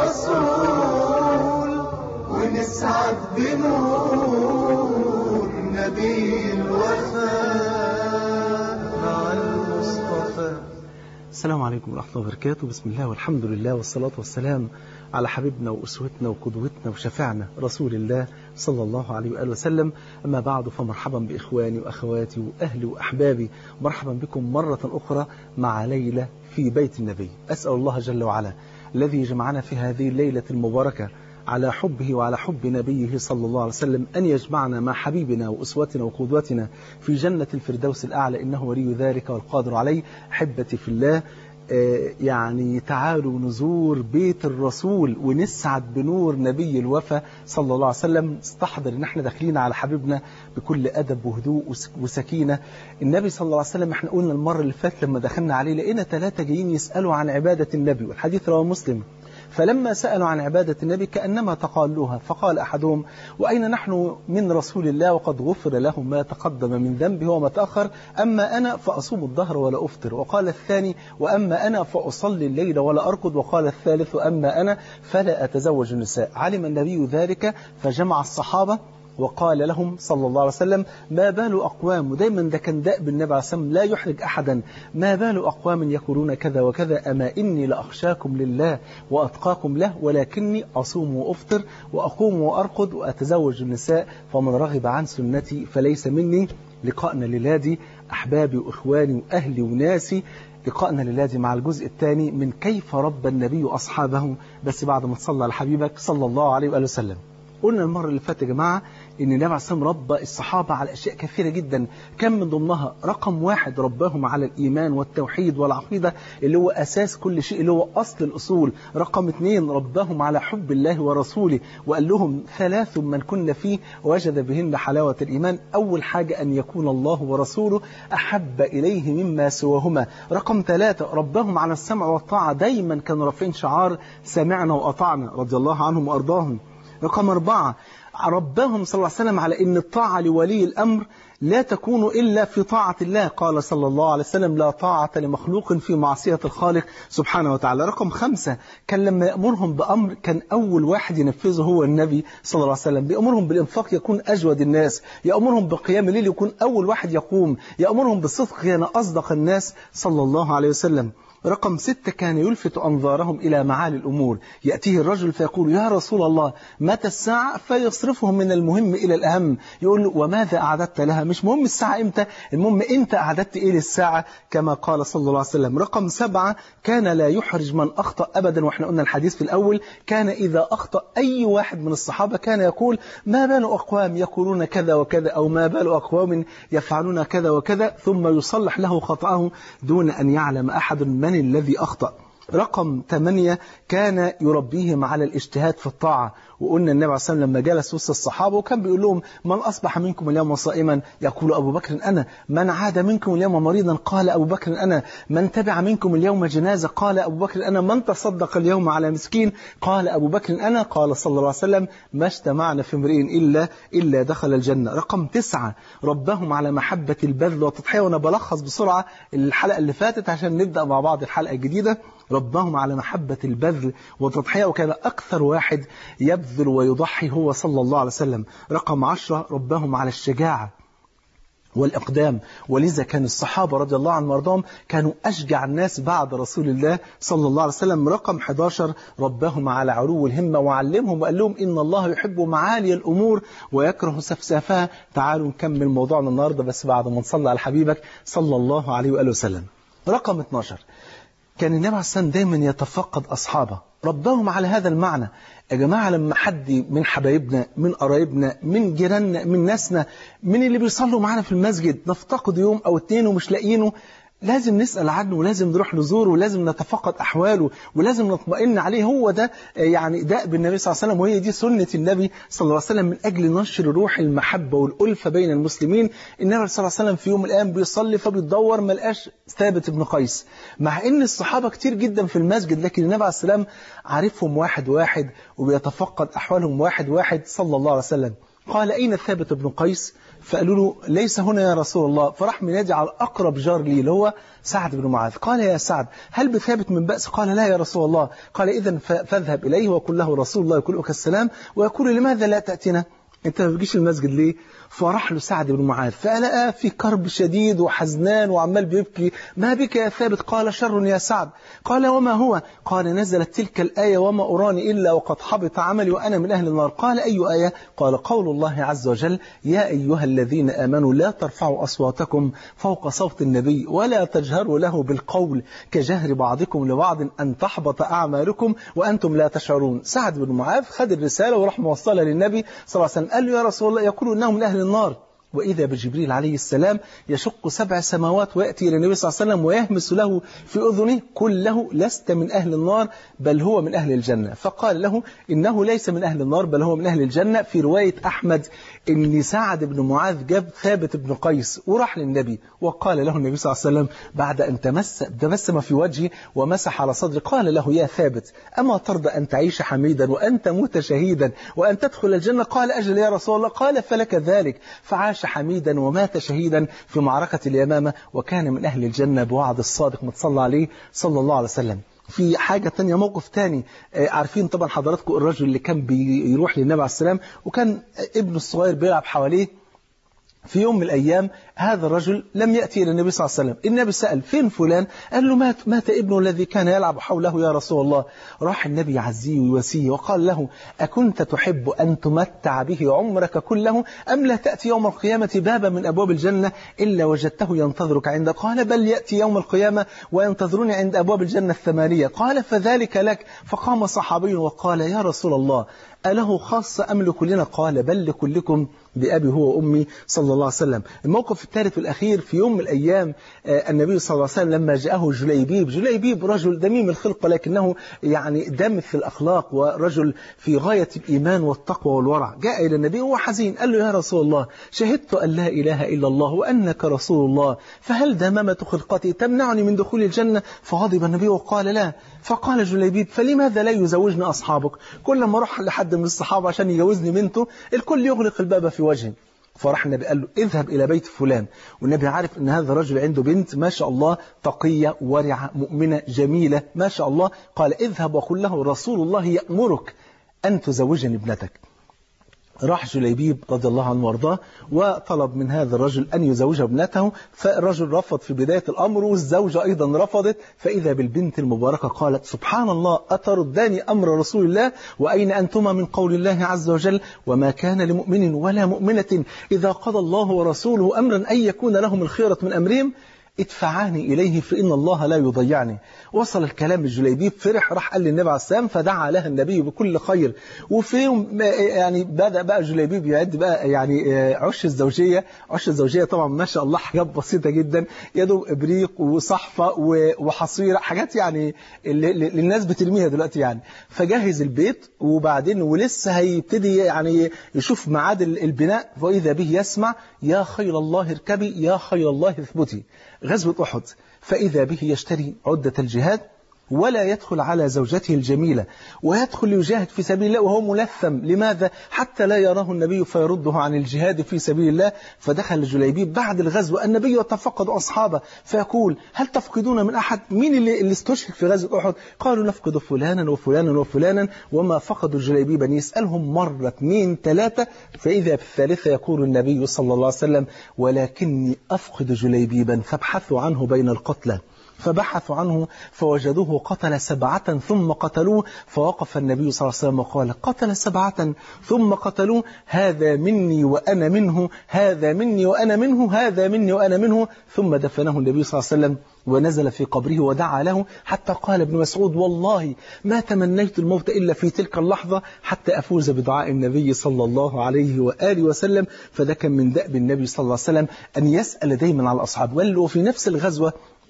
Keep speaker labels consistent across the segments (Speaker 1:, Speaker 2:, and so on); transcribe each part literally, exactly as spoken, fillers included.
Speaker 1: الرسول ونسعد بنور نبي الوفاء مع المصطفى.
Speaker 2: السلام عليكم ورحمة الله وبركاته. بسم الله والحمد لله والصلاة والسلام على حبيبنا وأسوتنا وقدوتنا وشفعنا رسول الله صلى الله عليه وآله وسلم. أما بعد، فمرحبا بإخواني وأخواتي وأهلي وأحبابي، مرحبا بكم مرة أخرى مع ليلة في بيت النبي. أسأل الله جل وعلا الذي جمعنا في هذه الليلة المباركة على حبه وعلى حب نبيه صلى الله عليه وسلم أن يجمعنا مع حبيبنا وأسوتنا وقدوتنا في جنة الفردوس الأعلى، إنه ولي ذلك والقادر عليه. أحبتي في الله، يعني تعالوا نزور بيت الرسول ونسعد بنور نبي الوفا صلى الله عليه وسلم. استحضر ان احنا داخلين على حبيبنا بكل أدب وهدوء وسكينة. النبي صلى الله عليه وسلم، احنا قلنا المرة اللي فاتت لما دخلنا عليه لقينا ثلاثة جايين يسألوا عن عبادة النبي، والحديث رواه مسلم. فلما سألوا عن عبادة النبي كأنما تقالوها، فقال أحدهم: وأين نحن من رسول الله وقد غفر له ما تقدم من ذنبه وما تأخر، أما أنا فأصوم الدهر ولا أفطر. وقال الثاني: وأما أنا فأصلي الليل ولا أرقد. وقال الثالث: وأما أنا فلا أتزوج النساء. علم النبي ذلك فجمع الصحابة وقال لهم صلى الله عليه وسلم: ما بال أقوام، ودايما ده كان دأب النبي عليه الصلاة والسلام لا يحرج أحدا، ما بال أقوام يقولون كذا وكذا، أما إني لأخشاكم لله وأتقاكم له، ولكني أصوم وأفطر وأقوم وأرقد وأتزوج النساء، فمن رغب عن سنتي فليس مني. لقاءنا للادي أحبابي وإخواني وأهلي وناسي، لقاءنا للادي مع الجزء الثاني من كيف ربى النبي أصحابه، بس بعد ما تصلى على حبيبك صلى الله عليه وآله وسلم. قلنا المرة اللي فاتت يا جماعة إن النبي عليه الصلاة والسلام ربى الصحابة على أشياء كثيرة جدا، كان من ضمنها رقم واحد رباهم على الإيمان والتوحيد والعقيدة اللي هو أساس كل شيء، اللي هو أصل الأصول. رقم اثنين رباهم على حب الله ورسوله، وقال لهم: ثلاث من كن فيه وجد بهن حلاوة الإيمان. أول حاجة أن يكون الله ورسوله أحب إليه مما سواهما. رقم ثلاثة رباهم على السمع والطاعة، دايما كانوا رافعين شعار سمعنا وأطعنا رضي الله عنهم وأرضاهم. رقم أربعة ربهم صلى الله عليه وسلم على أن الطاعة لولي الأمر لا تكون إلا في طاعة الله. قال صلى الله عليه وسلم: لا طاعة لمخلوق في معصية الخالق سبحانه وتعالى. رقم خمسة كان لما يأمرهم بأمر كان أول واحد ينفذه هو النبي صلى الله عليه وسلم. بيأمرهم بالإنفاق يكون أجود الناس، يأمرهم بقيام الليل يكون أول واحد يقوم، يأمرهم بالصدق كان أصدق الناس صلى الله عليه وسلم. رقم ستة كان يلفت أنظارهم إلى معالي الأمور، يأتيه الرجل فيقول: يا رسول الله متى الساعة؟ فيصرفهم من المهم إلى الأهم، يقول له: وماذا أعددت لها؟ مش مهم الساعة إمتى، المهم أنت أعددت إيه للساعة، كما قال صلى الله عليه وسلم. رقم سبعة كان لا يحرج من أخطأ أبدا، وإحنا قلنا الحديث في الأول، كان إذا أخطأ أي واحد من الصحابة كان يقول: ما بال أقوام يقولون كذا وكذا، أو ما بال أقوام يفعلون كذا وكذا، ثم يصلح له خطأه دون أن يعلم أحد من من الذي أخطأ. رقم ثمانية كان يربيهم على الاجتهاد في الطاعة. وقلنا النبي عليه الصلاة والسلام لما جلس وسط الصحابة وكان بيقول لهم: من أصبح منكم اليوم صائما؟ يقول أبو بكر: أنا. من عاد منكم اليوم مريضا؟ قال أبو بكر: أنا. من تبع منكم اليوم جنازة؟ قال أبو بكر: أنا. من تصدق اليوم على مسكين؟ قال أبو بكر: أنا. قال صلى الله عليه وسلم: ما اجتمعنا في امرئ إلا إلا دخل الجنة. رقم تسعة ربهم على محبة البذل والتضحية. وأنا بلخص بسرعة الحلقة اللي فاتت عشان نبدأ مع بعض الحلقة الجديدة. ربهم على محبة البذل والتضحية، وكان أكثر واحد يبذل ويضحي هو صلى الله عليه وسلم. رقم عشرة ربهم على الشجاعة والإقدام، ولذا كان الصحابة رضي الله عنهم وارضاهم كانوا أشجع الناس بعد رسول الله صلى الله عليه وسلم. رقم إحدى عشر ربهم على علو الهمة، وعلمهم وقال لهم: إن الله يحب معالي الأمور ويكره سفسافها. تعالوا نكمل موضوعنا النهاردة بس بعد ما نصلي على حبيبك صلى الله عليه وآله وسلم. رقم اثناشر كان النبي عليه الصلاة والسلام دايما يتفقد أصحابه، ربهم على هذا المعنى. يا جماعة لما حد من حبايبنا من قرايبنا من جيراننا من ناسنا من اللي بيصلوا معنا في المسجد نفتقد يوم أو اتنين ومش لاقيينه، لازم نسأل عنه ولازم نروح نزوره ولازم نتفقد أحواله ولازم نطمئن عليه. هو ده يعني دأب النبي صلى الله عليه وسلم، وهي دي سنة النبي صلى الله عليه وسلم من أجل نشر روح المحبة والألفة بين المسلمين. النبي صلى الله عليه وسلم في يوم من الأيام بيصلي فبيدور ما لقاش ثابت بن قيس، مع إن الصحابة كتير جدا في المسجد، لكن النبي عليه السلام عارفهم واحد واحد وبيتفقد أحوالهم واحد واحد صلى الله عليه وسلم. قال أين ثابت بن قيس؟ فقالوا له ليس هنا يا رسول الله. فراح منادي على أقرب جار لي اللي هو سعد بن معاذ. قال يا سعد هل بثابت من بأس؟ قال لا يا رسول الله. قال إذن فاذهب إليه وقل له رسول الله يقولك السلام ويقول لماذا لا تأتينا؟ أنت ما بتجيش المسجد ليه؟ فراح له سعد بن معاذ فلقى في كرب شديد وحزنان وعمال بيبكي. ما بك يا ثابت؟ قال شر يا سعد. قال وما هو؟ قال نزلت تلك الآية وما أراني إلا وقد حبط عملي وأنا من أهل النار. قال أي آية؟ قال قول الله عز وجل يا أيها الذين آمنوا لا ترفعوا أصواتكم فوق صوت النبي ولا تجهروا له بالقول كجهر بعضكم لبعض أن تحبط أعمالكم وأنتم لا تشعرون. سعد بن معاذ خد الرسالة وراح موصلها للنبي صلى الله عليه وسلم. قال له يا رسول الله يقولون إنهم من أهل النار. وإذا بجبريل عليه السلام يشق سبع سماوات ويأتي إلى النبي صلى الله عليه وسلم ويهمس له في أذنه قل له لست من أهل النار بل هو من أهل الجنة. فقال له إنه ليس من أهل النار بل هو من أهل الجنة. في رواية أحمد إن سعد بن معاذ جاب ثابت بن قيس وراح للنبي وقال له النبي صلى الله عليه وسلم بعد أن تمس تبسم في وجهه ومسح على صدره قال له يا ثابت أما ترضى أن تعيش حميدا وأن تموت شهيدا وأن تدخل الجنة؟ قال أجل يا رسول الله. قال فلك ذلك. فعاش حميدا ومات شهيدا في معركة اليمامة وكان من أهل الجنة بوعد الصادق متصلى عليه صلى الله عليه وسلم. في حاجة تانية موقف تاني عارفين طبعا حضراتكم الرجل اللي كان بيروح للنبي عليه السلام وكان ابنه الصغير بيلعب حواليه. في يوم من الأيام هذا الرجل لم يأتي إلى النبي صلى الله عليه وسلم. النبي سأل فين فلان؟ قال له مات, مات ابنه الذي كان يلعب حوله يا رسول الله. راح النبي يعزيه ويواسيه وقال له أكنت تحب أن تمتع به عمرك كله أم لا تأتي يوم القيامة بابا من أبواب الجنة إلا وجدته ينتظرك عندك؟ قال بل يأتي يوم القيامة وينتظرني عند أبواب الجنة الثمانية. قال فذلك لك. فقام صحابي وقال يا رسول الله أله خاصة أم لكلنا؟ قال بل لكلكم بأبي هو وأمي صلى الله عليه وسلم. الموقف الثالث والأخير في يوم من الأيام النبي صلى الله عليه وسلم لما جاءه جليبيب. جليبيب رجل دميم الخلق ولكنه يعني دامث في الأخلاق ورجل في غاية الإيمان والتقوى والورع. جاء إلى النبي وهو حزين قال له يا رسول الله شهدت أن لا إله إلا الله وأنك رسول الله فهل دمامة خلقتي تمنعني من دخول الجنة؟ فغضب النبي وقال لا. فقال جليبيب فلماذا لا يزوجني أصحابك؟ كل ما أروح لحد من الصحابة عشان يجوزني بنته الكل يغلق الباب في وجهي. فراح النبي قال له اذهب إلى بيت فلان. والنبي عارف أن هذا الرجل عنده بنت ما شاء الله تقية ورعة مؤمنة جميلة ما شاء الله. قال اذهب وقل له رسول الله يأمرك أن تزوجني ابنتك. راح جليبيب رضي الله عنه وارضاه وطلب من هذا الرجل أن يزوج ابنته. فالرجل رفض في بداية الأمر والزوجة أيضا رفضت. فإذا بالبنت المباركة قالت سبحان الله أترداني أمر رسول الله وأين أنتما من قول الله عز وجل وما كان لمؤمن ولا مؤمنة إذا قضى الله ورسوله أمرا أن يكون لهم الخيرة من أمرهم ادفعاني إليه فإن الله لا يضيعني. وصل الكلام الجليبيب فرح راح قال للنبي عليه السلام فدعا لها النبي بكل خير. وفي يوم يعني بدأ بقى جليبيب يعد بقى يعني عش الزوجية. عش الزوجية طبعا ما شاء الله حاجات بسيطة جدا يدوب إبريق وصحفة وحصيرة حاجات يعني اللي الناس بترميها دلوقتي يعني. فجهز البيت وبعدين ولسه هيبتدي يعني يشوف ميعاد البناء وإذا به يسمع يا خيل الله اركبي يا خيل الله اثبتي. غزوة أحد. فإذا به يشتري عدة الجهاد ولا يدخل على زوجته الجميلة ويدخل يجاهد في سبيل الله وهو ملثم. لماذا؟ حتى لا يراه النبي فيرده عن الجهاد في سبيل الله. فدخل جليبيب بعد الغزوة النبي يتفقد أصحابه فيقول هل تفقدون من أحد؟ مين اللي, اللي استشهد في غزوة أحد؟ قالوا نفقد فلانا وفلانا وفلانا وما فقدوا جليبيبا. يسألهم مرة اثنين ثلاثة فإذا بالثالثة يقول النبي صلى الله عليه وسلم ولكني أفقد جليبيبا فابحثوا عنه بين القتلى. فبحثوا عنه فوجدوه قتل سبعة ثم قتلوه. فوقف النبي صلى الله عليه وسلم وقال قتل سبعة ثم قتلوه هذا مني وأنا منه هذا مني وأنا منه هذا مني وأنا منه. ثم دفنه النبي صلى الله عليه وسلم ونزل في قبره ودعا له حتى قال ابن مسعود والله ما تمنيت الموت إلا في تلك اللحظة حتى أفوز بدعاء النبي صلى الله عليه وآله وسلم. فده كان من دأب النبي صلى الله عليه وسلم أن يسأل دايما على الأصحاب. وفي نفس الغزوة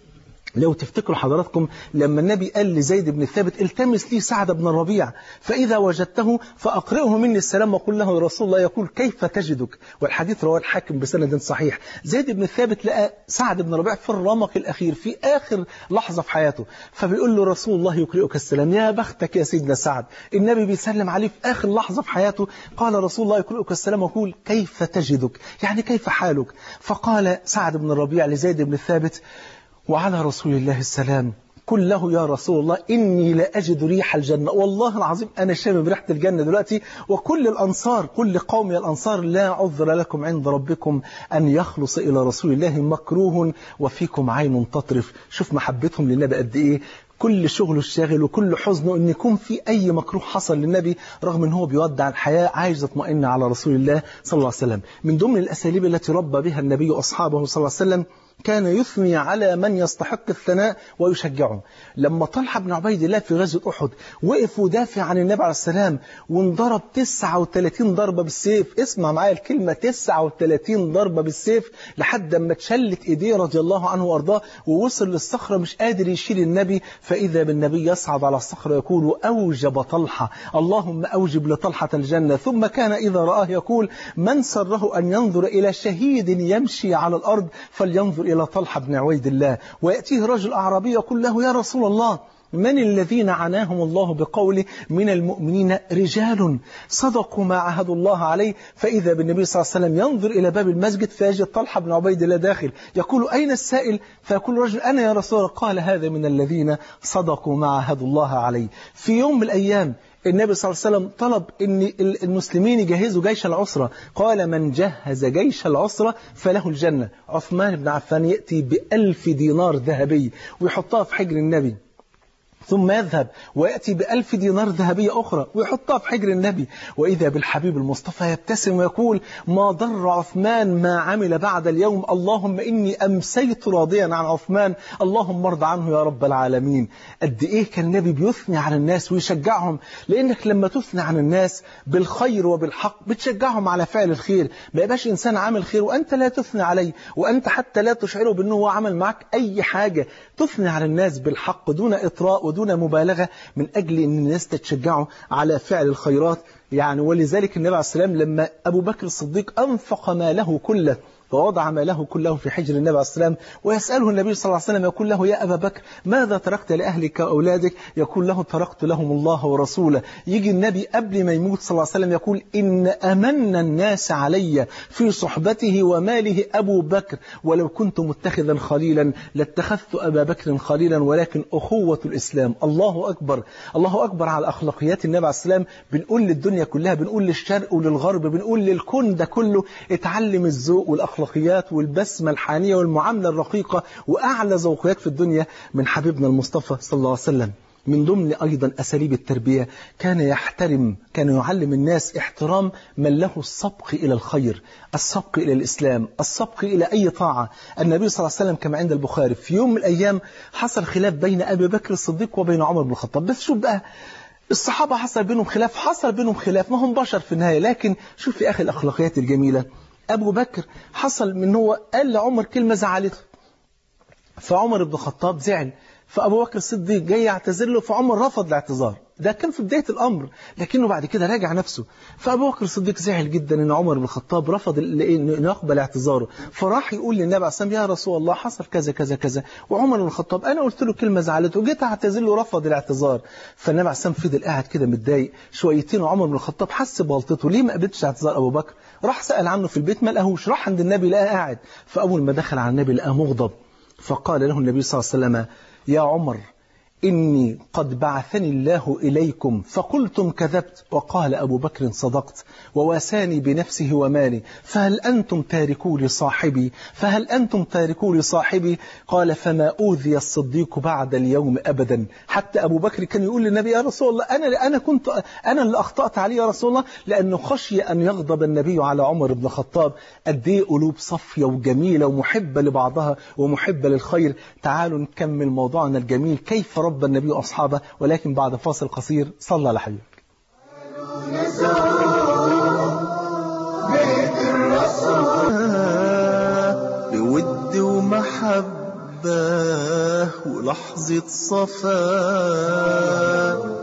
Speaker 2: لو تفتكروا حضراتكم لما النبي قال لزيد بن ثابت التمس لي سعد بن الربيع فإذا وجدته فأقرئه مني السلام وقل له رسول الله يقول كيف تجدك، والحديث رواه الحاكم بسند صحيح. زيد بن ثابت لقى سعد بن الربيع في الرمق الأخير في آخر لحظة في حياته، فبيقول له رسول الله يقرئك السلام. يا بختك يا سيدنا سعد، النبي بيسلم عليه في آخر لحظة في حياته. قال رسول الله يقرئك السلام ويقول كيف تجدك، يعني كيف حالك؟ فقال سعد بن الربيع لزيد بن ثابت وعلى رسول الله السلام قل له يا رسول الله إني لا أجد ريح الجنة، والله العظيم أنا شامم ريحة الجنة دلوقتي، وكل الأنصار كل قوم الأنصار لا عذر لكم عند ربكم أن يخلص إلى رسول الله مكروه وفيكم عين تطرف. شوف محبتهم للنبي قد إيه، كل شغله الشاغل وكل حزنه ان يكون في اي مكروه حصل للنبي، رغم ان هو بيودع الحياه عايز يطمئن على رسول الله صلى الله عليه وسلم. من ضمن الاساليب التي ربى بها النبي اصحابه صلى الله عليه وسلم كان يثني على من يستحق الثناء ويشجعه. لما طلحة بن عبيد الله في غزوة أحد وقف ودافع عن النبي عليه السلام وانضرب تسعة وثلاثين ضربة بالسيف، اسمع معايا الكلمة تسعة وثلاثين ضربة بالسيف، لحد ما اتشلت ايديه رضي الله عنه وارضاه ووصل للصخرة مش قادر يشيل النبي، فإذا بالنبي يصعد على الصخرة يقول أوجب طلحة اللهم أوجب لطلحة الجنة. ثم كان إذا رآه يقول من سره أن ينظر إلى شهيد يمشي على الأرض فلينظر إلى طلحة بن عبيد الله. ويأتيه رجل أعرابي يقول له يا رسول الله من الذين عناهم الله بقوله من المؤمنين رجال صدقوا ما عهدوا الله عليه، فإذا بالنبي صلى الله عليه وسلم ينظر إلى باب المسجد فيجد طلحة بن عبيد الله داخل، يقول أين السائل؟ فيقول رجل أنا يا رسول الله. قال هذا من الذين صدقوا ما عهدوا الله عليه. في يوم من الأيام النبي صلى الله عليه وسلم طلب ان المسلمين يجهزوا جيش العسرة، قال من جهز جيش العسرة فله الجنة. عثمان بن عفان يأتي بألف دينار ذهبي ويحطها في حجر النبي، ثم يذهب ويأتي بألف دينار ذهبية أخرى ويحطها في حجر النبي، وإذا بالحبيب المصطفى يبتسم ويقول ما ضر عثمان ما عمل بعد اليوم، اللهم إني أمسيت راضيا عن عثمان اللهم ارض عنه يا رب العالمين. قد إيه كان النبي بيثني على الناس ويشجعهم، لأنك لما تثني عن الناس بالخير وبالحق بتشجعهم على فعل الخير. ما يبقاش إنسان عامل خير وأنت لا تثني عليه، وأنت حتى لا تشعره بأنه هو عمل معك أي حاجة. تثني على الناس بالحق دون إطراء ودون مبالغة، من أجل أن الناس تتشجعوا على فعل الخيرات. يعني ولذلك النبي عليه السلام لما أبو بكر الصديق أنفق ماله كله ووضع ماله كله في حجر النبي عليه السلام، ويسأله النبي صلى الله عليه وسلم يقول له يا أبا بكر ماذا تركت لأهلك وأولادك؟ يقول له تركت لهم الله ورسوله. يجي النبي قبل ما يموت صلى الله عليه وسلم يقول إن أمن الناس علي في صحبته وماله أبو بكر، ولو كنت متخذا خليلا لاتخذت أبا بكر خليلا، ولكن أخوة الإسلام. الله أكبر الله أكبر على أخلاقيات النبي عليه السلام. بنقول للدنيا كلها، بنقول للشرق وللغرب، بنقول للكون ده كله اتعلم الذوق والأخلاق الأخلاقيات والبسمة الحانية والمعاملة الرقيقة، وأعلى ذوقيات في الدنيا من حبيبنا المصطفى صلى الله عليه وسلم. من ضمن أيضا أساليب التربية كان يحترم كان يعلم الناس احترام من له السبق إلى الخير، السبق إلى الإسلام، السبق إلى أي طاعة. النبي صلى الله عليه وسلم كما عند البخاري في يوم من الأيام حصل خلاف بين أبي بكر الصديق وبين عمر بن الخطاب. بس شوف بقى الصحابة حصل بينهم خلاف حصل بينهم خلاف ما هم بشر في النهاية، لكن شوف في أخي الأخلاقيات الجميلة. أبو بكر حصل من هو قال لعمر كلمة زعلته، فعمر بن الخطاب زعل، فأبو بكر الصديق جاي يعتذر له، فعمر رفض الاعتذار. ده كان في بداية الأمر، لكنه بعد كده راجع نفسه. فأبو بكر الصديق زعل جدا أن عمر بن الخطاب رفض أن يقبل اعتذاره، فراح يقول للنبي عليه الصلاة والسلام يا رسول الله حصل كذا كذا كذا، وعمر بن الخطاب أنا قلت له كلمة زعلته وجيت اعتذر له رفض الاعتذار. فالنبي عليه الصلاة والسلام فضل قاعد كده متضايق شويتين، وعمر بن الخطاب حس بغلطته، ليه ما قبلتش اعتذار أبو بكر؟ راح سأل عنه في البيت ما لقاهوش، راح عند النبي لقاه قاعد، فأول ما دخل على النبي لقاه مغضب، فقال له النبي صلى الله عليه وسلم يا عمر إني قد بعثني الله إليكم فقلتم كذبت، وقال أبو بكر صدقت وواساني بنفسه ومالي، فهل أنتم تاركوا لي صاحبي فهل أنتم تاركوا لي صاحبي قال فما أوذي الصديق بعد اليوم أبدا. حتى أبو بكر كان يقول للنبي يا رسول الله أنا أنا كنت أنا اللي أخطأت عليه يا رسول الله، لأنه خشي أن يغضب النبي على عمر بن الخطاب. قد إيه قلوب صفية وجميلة ومحبة لبعضها ومحبة للخير. تعالوا نكمل موضوعنا الجميل كيف رب النبي وأصحابه، ولكن بعد فاصل قصير. صلى على حبيبك.
Speaker 1: بيت الرسول بود ومحب محباه ولحظة صفاه.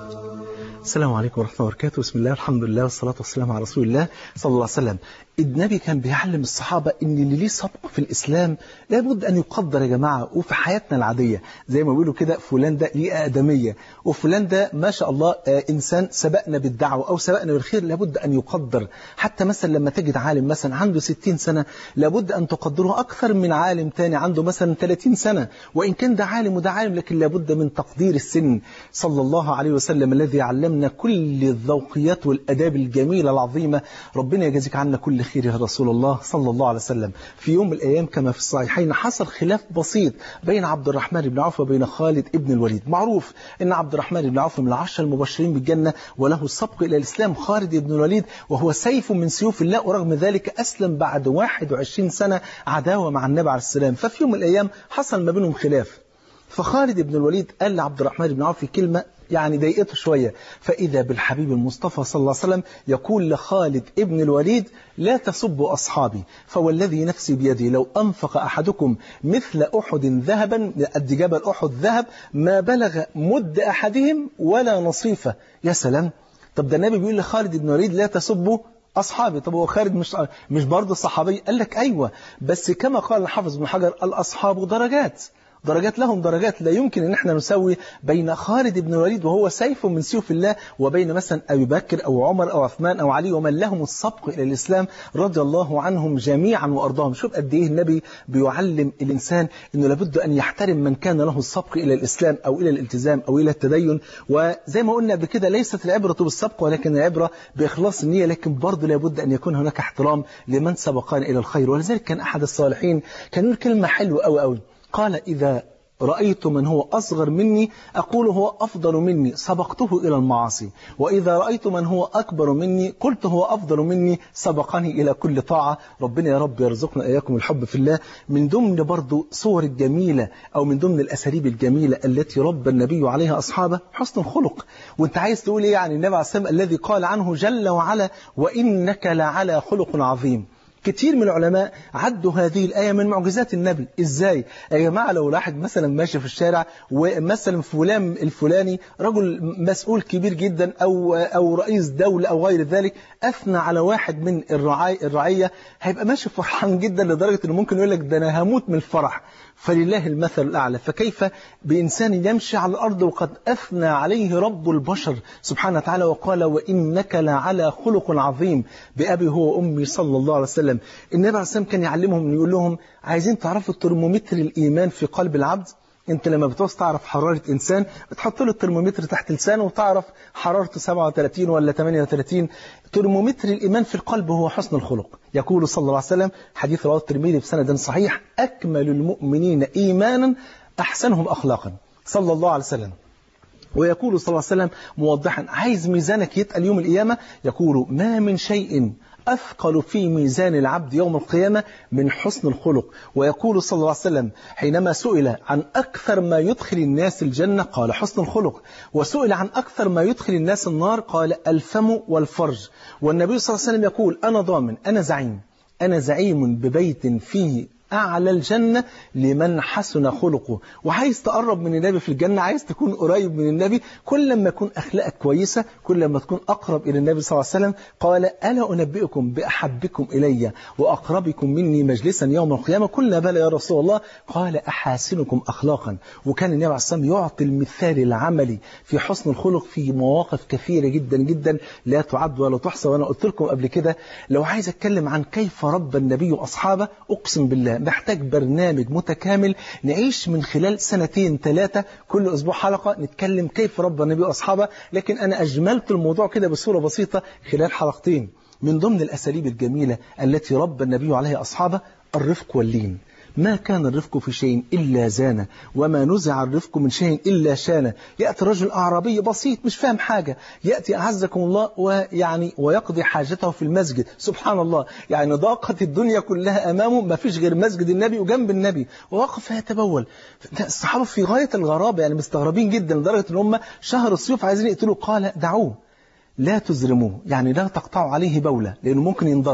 Speaker 2: السلام عليكم ورحمة الله وبركاته. بسم الله الحمد لله والصلاة والسلام على رسول الله صلى الله عليه وسلم. النبي كان بيعلم الصحابة ان اللي ليه سبق في الإسلام لابد أن يقدر يا جماعة. وفي حياتنا العادية زي ما بيقولوا كده فلان ده ليه آدمية، وفلان ده ما شاء الله إنسان سبقنا بالدعوة أو سبقنا بالخير، لابد أن يقدر. حتى مثلا لما تجد عالم مثلا عنده ستين سنة لابد أن تقدره أكثر من عالم تاني عنده مثلا ثلاثين سنة، وإن كان ده عالم وده عالم لكن لابد من تقدير السن. صلى الله عليه وسلم الذي علمنا كل الذوقيات والأداب الجميلة العظيمة. ربنا يجازيك عنا كل خير يا رسول الله صلى الله عليه وسلم. في يوم من الأيام كما في الصحيحين حصل خلاف بسيط بين عبد الرحمن بن عوف وبين خالد ابن الوليد. معروف أن عبد الرحمن بن عوف من العشرة المبشرين بالجنة وله السبق إلى الإسلام. خالد ابن الوليد وهو سيف من سيوف الله، ورغم ذلك أسلم بعد واحد وعشرين سنة عداوة مع النبي عليه السلام. ففي يوم من الأيام حصل ما بينهم خلاف، فخالد بن الوليد قال لعبد الرحمن بن عوف كلمة يعني ضايقته شوية، فإذا بالحبيب المصطفى صلى الله عليه وسلم يقول لخالد ابن الوليد: لا تسبوا أصحابي، فوالذي نفسي بيدي لو أنفق أحدكم مثل أحد ذهبا، قد جبل أحد ذهب، ما بلغ مد أحدهم ولا نصيفه. يا سلام. طب ده النبي بيقول لخالد بن الوليد لا تسبوا أصحابي. طب هو خالد مش مش برضه صحابي؟ قال لك أيوة، بس كما قال الحافظ بن حجر: الأصحاب درجات، درجات لهم درجات. لا يمكن ان احنا نسوي بين خالد بن الوليد وهو سيف من سيوف الله وبين مثلا ابي بكر او عمر او عثمان او علي ومن لهم السبق الى الاسلام رضي الله عنهم جميعا وارضاهم. شوف قد ايه النبي بيعلم الانسان انه لابد ان يحترم من كان له السبق الى الاسلام او الى الالتزام او الى التدين. وزي ما قلنا قبل كده ليست العبره بالسبق ولكن العبره باخلاص النيه، لكن برضه لابد ان يكون هناك احترام لمن سبقنا الى الخير. ولذلك كان احد الصالحين كان يقول كلمه حلوه قوي قوي، قال: إذا رأيت من هو أصغر مني أقول هو أفضل مني سبقته إلى المعاصي، وإذا رأيت من هو أكبر مني قلت هو أفضل مني سبقني إلى كل طاعة. ربنا يا رب يرزقنا إياكم الحب في الله. من ضمن برضو صور الجميلة أو من ضمن الأساليب الجميلة التي ربى النبي عليها أصحابه حسن الخلق. وانت عايز تقول إيه يعني؟ النبي عليه الصلاة والسلام الذي قال عنه جل وعلا: وإنك لعلى خلق عظيم. كتير من العلماء عدوا هذه الآية من معجزات النبي. إزاي؟ يا جماعة لو واحد مثلا ماشي في الشارع ومثلا فلان الفلاني رجل مسؤول كبير جدا أو أو رئيس دولة أو غير ذلك أثنى على واحد من الرعاية الرعية، هيبقى ماشي فرحان جدا لدرجة إنه ممكن يقول لك ده أنا هموت من الفرح. فلله المثل الأعلى. فكيف بإنسان يمشي على الأرض وقد أثنى عليه رب البشر سبحانه وتعالى وقال: وإنك لعلى خلق عظيم، بأبي هو وأمي صلى الله عليه وسلم. النبي عليه الصلاة والسلام كان يعلمهم يقول لهم: عايزين تعرفوا الترمومتر الإيمان في قلب العبد؟ انت لما بتعوز تعرف حرارة انسان بتحط له الترمومتر تحت لسانه وتعرف حرارته سبعة وثلاثين ولا ثمانية وثلاثين. ترمومتر الإيمان في القلب هو حسن الخلق. يقول صلى الله عليه وسلم حديث رواه الترمذي بسند صحيح: أكمل المؤمنين إيمانا أحسنهم أخلاقا، صلى الله عليه وسلم. ويقول صلى الله عليه وسلم موضحا: عايز ميزانك يتقل يوم القيامة؟ يقول: ما من شيء أثقل في ميزان العبد يوم القيامة من حسن الخلق. ويقول صلى الله عليه وسلم حينما سئل عن أكثر ما يدخل الناس الجنة قال: حسن الخلق. وسئل عن أكثر ما يدخل الناس النار قال: الفم والفرج. والنبي صلى الله عليه وسلم يقول: أنا ضامن، أنا زعيم، أنا زعيم ببيت فيه أعلى الجنة لمن حسن خلقه. وعايز تقرب من النبي في الجنة، عايز تكون قريب من النبي، كل ما يكون أخلاقك كويسة كل ما تكون أقرب إلى النبي صلى الله عليه وسلم. قال: ألا أنبئكم بأحبكم إلي وأقربكم مني مجلسا يوم القيامة؟ قلنا: بلى يا رسول الله. قال: أحاسنكم أخلاقا. وكان النبي عليه الصلاة والسلام يعطي المثال العملي في حسن الخلق في مواقف كثيرة جدا جدا لا تعد ولا تحصى. وأنا قلت لكم قبل كده لو عايز أتكلم عن كيف ربى النبي أصحابه أقسم بالله محتاج برنامج متكامل نعيش من خلال سنتين ثلاثة كل أسبوع حلقة نتكلم كيف ربى النبي أصحابه. لكن أنا أجملت الموضوع كده بصورة بسيطة خلال حلقتين. من ضمن الأساليب الجميلة التي ربى النبي عليها أصحابه الرفق واللين. ما كان الرفق في شيء إلا زانه، وما نزع الرفق من شيء إلا شانه. يأتي رجل أعرابي بسيط مش فاهم حاجة، يأتي أعزكم الله ويعني ويقضي حاجته في المسجد. سبحان الله، يعني ضاقت الدنيا كلها أمامه، ما فيش غير مسجد النبي وجنب النبي، ووقف يتبول. الصحابة في غاية الغرابة، يعني مستغربين جدا لدرجة أن هم شهر السيوف عايزين يقتلوا. قال: دعوه، لا تزرموه، يعني لا تقطعوا عليه بولة لأنه ممكن ينضر.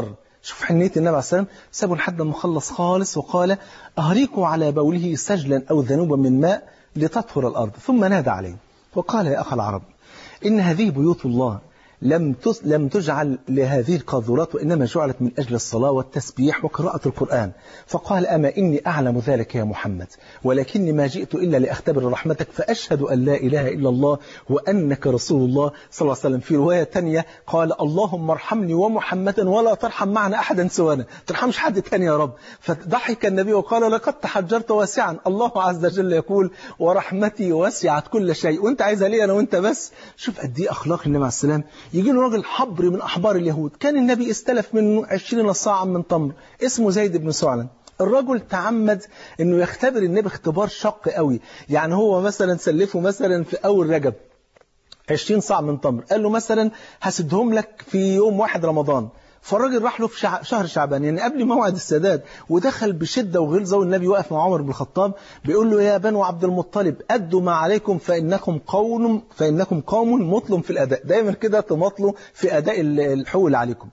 Speaker 2: شوف حنية النبي عليه السلام، سابوا لحد ما خلص خالص وقال أهريقوا على بوله سجلا أو ذنوبا من ماء لتطهر الأرض، ثم نادى عليه وقال يا أخ العرب إن هذه بيوت الله لم لم تجعل لهذه القاذورات، وإنما جعلت من أجل الصلاة والتسبيح وقراءة القرآن. فقال أما إني أعلم ذلك يا محمد، ولكني ما جئت إلا لأختبر رحمتك، فأشهد أن لا إله إلا الله وأنك رسول الله صلى الله عليه وسلم. في رواية تانية قال اللهم ارحمني ومحمدا ولا ترحم معنا أحدا سوانا، ترحمش حد تاني يا رب. فضحك النبي وقال لقد تحجرت واسعا، الله عز وجل يقول ورحمتي وسعت كل شيء، وانت عايزها ليه أنا وانت بس. شوف قد ايه أخلاق النبي عليه السلام. يجي له راجل حبر من أحبار اليهود، كان النبي استلف منه عشرين صاعا من تمر، اسمه زيد بن سعلة. الرجل تعمد انه يختبر النبي اختبار شق قوي، يعني هو مثلا سلفه مثلا في اول رجب عشرين صاع من تمر، قال له مثلا هسدهم لك في يوم واحد رمضان. فالراجل راح له في شع... شهر شعبان، يعني قبل موعد السداد، ودخل بشدة وغلظة، والنبي وقف مع عمر بن الخطاب بيقول له يا بنو عبد المطلب أدوا ما عليكم فإنكم قوم فإنكم قوم مطلم في الأداء، دايما كده تمطلوا في أداء الحقوق اللي عليكم.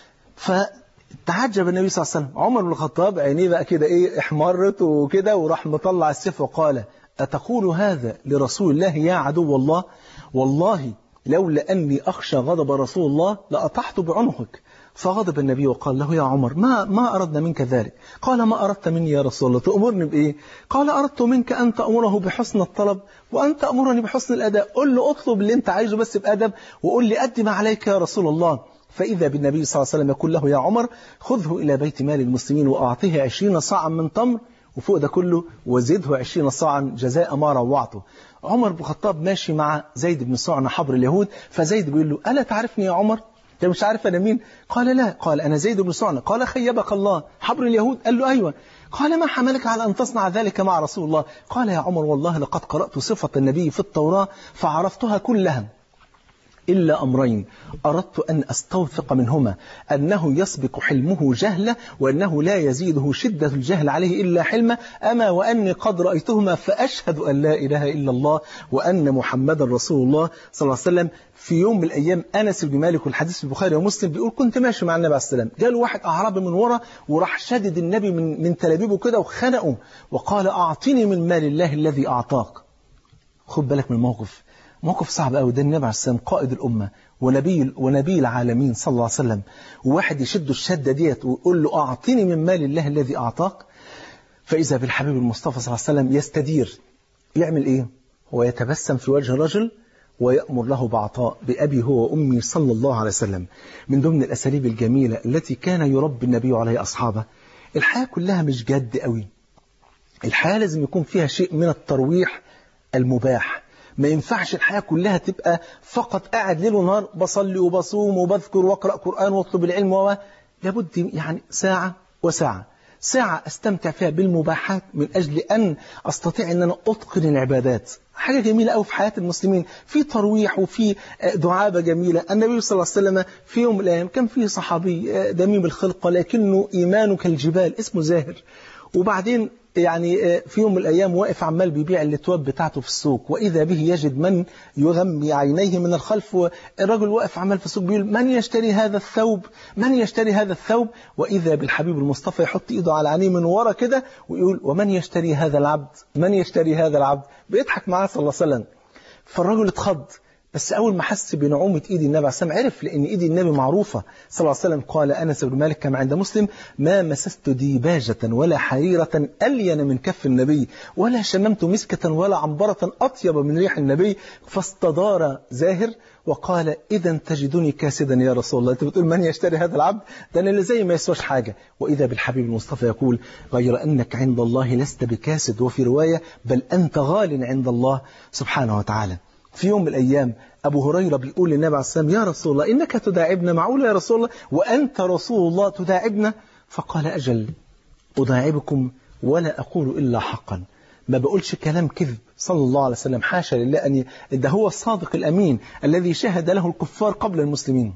Speaker 2: فتعجب النبي صلى الله عليه وسلم، عمر بن الخطاب عينيه بقى كده ايه احمرت وكده، وراح مطلع السيف وقال أتقول هذا لرسول الله يا عدو الله؟ والله لولا أني أخشى غضب رسول الله لأطحت بعنقك. فغضب النبي وقال له يا عمر ما ما أردنا منك ذلك. قال ما أردت مني يا رسول الله، تأمرني بإيه؟ قال أردت منك أن تأمره بحسن الطلب وأن تأمرني بحسن الأداء. قل له أطلب اللي أنت عايزه بس بأدب، وقل لي أدي ما عليك يا رسول الله. فإذا بالنبي صلى الله عليه وسلم يقول له يا عمر خذه إلى بيت مال المسلمين وأعطيه عشرين صاعا من تمر، وفوق ده كله وزده عشرين صاعا جزاء ما روعته. عمر بن الخطاب ماشي مع زيد بن سعنة حبر اليهود، فزيد بيقول له ألا تعرفني يا عمر؟ انت مش عارف أنا مين؟ قال لا. قال أنا زيد بن سعنة. قال خيبك الله، حبر اليهود؟ قال له أيوة. قال ما حملك على أن تصنع ذلك مع رسول الله؟ قال يا عمر والله لقد قرأت صفة النبي في التوراة فعرفتها كلها إلا أمرين أردت أن أستوثق منهما، أنه يسبق حلمه جهلة، وأنه لا يزيده شدة الجهل عليه إلا حلمة، أما وأني قد رأيتهما فأشهد أن لا إله إلا الله وأن محمدا رسول الله صلى الله عليه وسلم. في يوم من الأيام أنس بن مالك، والحديث في البخاري ومسلم، بيقول كنت ماشي مع النبي عليه السلام، جاله واحد أعرابي من ورا وراح شدد النبي من من تلابيبه كده وخنقه وقال أعطني من مال الله الذي أعطاك. خد بالك من الموقف، موقف صعب قوي. ده النبي عليه السلام قائد الأمة ونبي ونبي العالمين صلى الله عليه وسلم، وواحد يشد الشدة ديت ويقول له أعطني من مال الله الذي أعطاك. فإذا بالحبيب المصطفى صلى الله عليه وسلم يستدير، يعمل إيه؟ هو يتبسم في وجه الرجل ويأمر له بعطاء بأبي هو وأمي صلى الله عليه وسلم. من ضمن الأساليب الجميلة التي كان يربي النبي عليه أصحابه، الحياة كلها مش جد قوي، الحياة لازم يكون فيها شيء من الترويح المباح. ما ينفعش الحياة كلها تبقى فقط قاعد ليل ونهار بصلي وبصوم وبذكر واقرأ قرآن واطلب العلم، و لابد يعني ساعة وساعة، ساعة أستمتع فيها بالمباحات من أجل أن أستطيع أن أنا أتقن العبادات. حاجة جميلة أوي في حياة المسلمين، في ترويح وفي دعابة جميلة. النبي صلى الله عليه وسلم في يوم من الأيام كان فيه صحابي دميم الخلق لكنه إيمانه كالجبال اسمه زاهر، وبعدين يعني في يوم من الأيام واقف عمال بيبيع التواب بتاعته في السوق، وإذا به يجد من يغمي عينيه من الخلف، والرجل واقف عمال في السوق بيقول من يشتري هذا الثوب، من يشتري هذا الثوب، وإذا بالحبيب المصطفى يحط إيده على عينيه من ورا كده ويقول ومن يشتري هذا العبد، من يشتري هذا العبد، بيضحك معاه صلى الله عليه وسلم. فالرجل اتخض، بس أول ما حس بنعومة إيد النبي عليه السلام عرف، لأن إيد النبي معروفة صلى الله عليه وسلم. قال أنس بن مالك كما عند مسلم ما مسست ديباجة ولا حريرة ألين من كف النبي، ولا شممت مسكة ولا عنبرة أطيب من ريح النبي. فاستدار زاهر وقال إذا تجدني كاسدا يا رسول الله، أنت بتقول من يشتري هذا العبد، ده أنا اللي زي ما يسواش حاجة. وإذا بالحبيب المصطفى يقول غير أنك عند الله لست بكاسد، وفي رواية بل أنت غال عند الله سبحانه وتعالى. في يوم من الأيام أبو هريرة بيقول للنبي عليه السلام يا رسول الله إنك تداعبنا، معقولة يا رسول الله وأنت رسول الله تداعبنا؟ فقال أجل أداعبكم ولا أقول إلا حقا، ما بقولش كلام كذب صلى الله عليه وسلم، حاشا لله، أن ده هو الصادق الأمين الذي شهد له الكفار قبل المسلمين.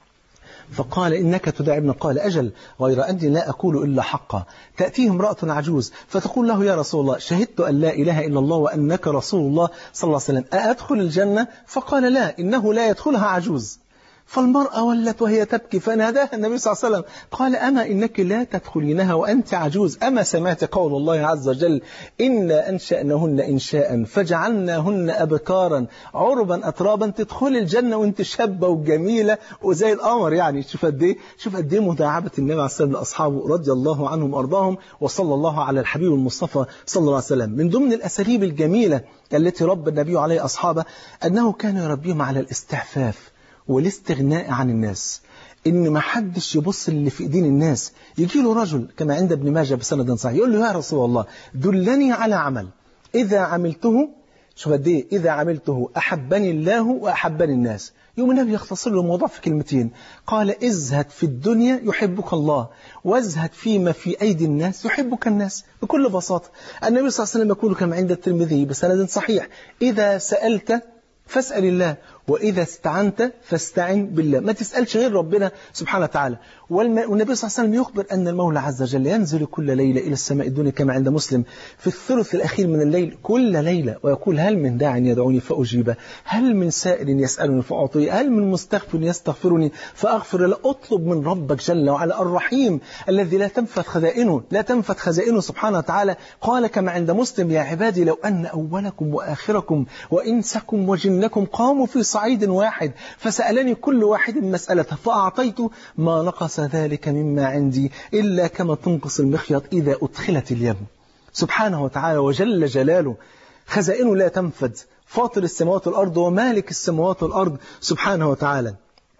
Speaker 2: فقال إنك تداعبنا، قال أجل غير أني لا أقول إلا حقا. تأتيه امرأة عجوز فتقول له يا رسول الله شهدت أن لا إله إلا الله وأنك رسول الله صلى الله عليه وسلم، أأدخل الجنة؟ فقال لا إنه لا يدخلها عجوز. فالمرأة ولت وهي تبكي فناداها النبي صلى الله عليه وسلم قال أما إنك لا تدخلينها وأنت عجوز، أما سمعت قول الله عز وجل إنا أنشأنهن إنشاء فجعلناهن أبكارا عربا أترابا، تدخل الجنة وأنت شابة وجميلة وزي القمر. يعني شوف قد إيه، شوف قد إيه مداعبة النبي عليه الصلاة والسلام لأصحابه رضي الله عنهم وأرضاهم، وصلى الله على الحبيب المصطفى صلى الله عليه وسلم. من ضمن الأساليب الجميلة التي رب النبي عليه أصحابه أنه كان يربيهم على الاستعفاف والاستغناء عن الناس، إن ما حدش يبص اللي في إيدين الناس. يجي له رجل كما عند ابن ماجه بسند صحيح يقول له يا رسول الله دلني على عمل إذا عملته، شوف قد إيه، إذا عملته أحبني الله وأحبني الناس. يوم النبي يختصر له الموضوع في كلمتين، قال ازهد في الدنيا يحبك الله وازهد فيما في أيدي الناس يحبك الناس. بكل بساطة النبي صلى الله عليه وسلم يقول كما عند الترمذي بسند صحيح إذا سألت فاسأل الله وإذا استعنت فاستعن بالله، ما تسألش غير ربنا سبحانه وتعالى. والنبي صلى الله عليه وسلم يخبر أن المولى عز وجل ينزل كل ليلة إلى السماء الدنيا كما عند مسلم في الثلث الأخير من الليل كل ليلة ويقول هل من داع يدعوني فأجيبه، هل من سائل يسألني فأعطيه، هل من مستغفر يستغفرني فأغفر له. أطلب من ربك جل وعلا الرحيم الذي لا تنفذ خزائنه لا تنفذ خزائنه سبحانه وتعالى. قال كما عند مسلم يا عبادي لو أن أولكم وآخركم وإنسكم وجنكم قاموا في صعيد واحد فسألني كل واحد مسألته فأعطيت ما نقص ذلك مما عندي إلا كما تنقص المخيط إذا أدخلت اليم. سبحانه وتعالى وجل جلاله خزائنه لا تنفد، فاطر السماوات والأرض ومالك السماوات والأرض سبحانه وتعالى.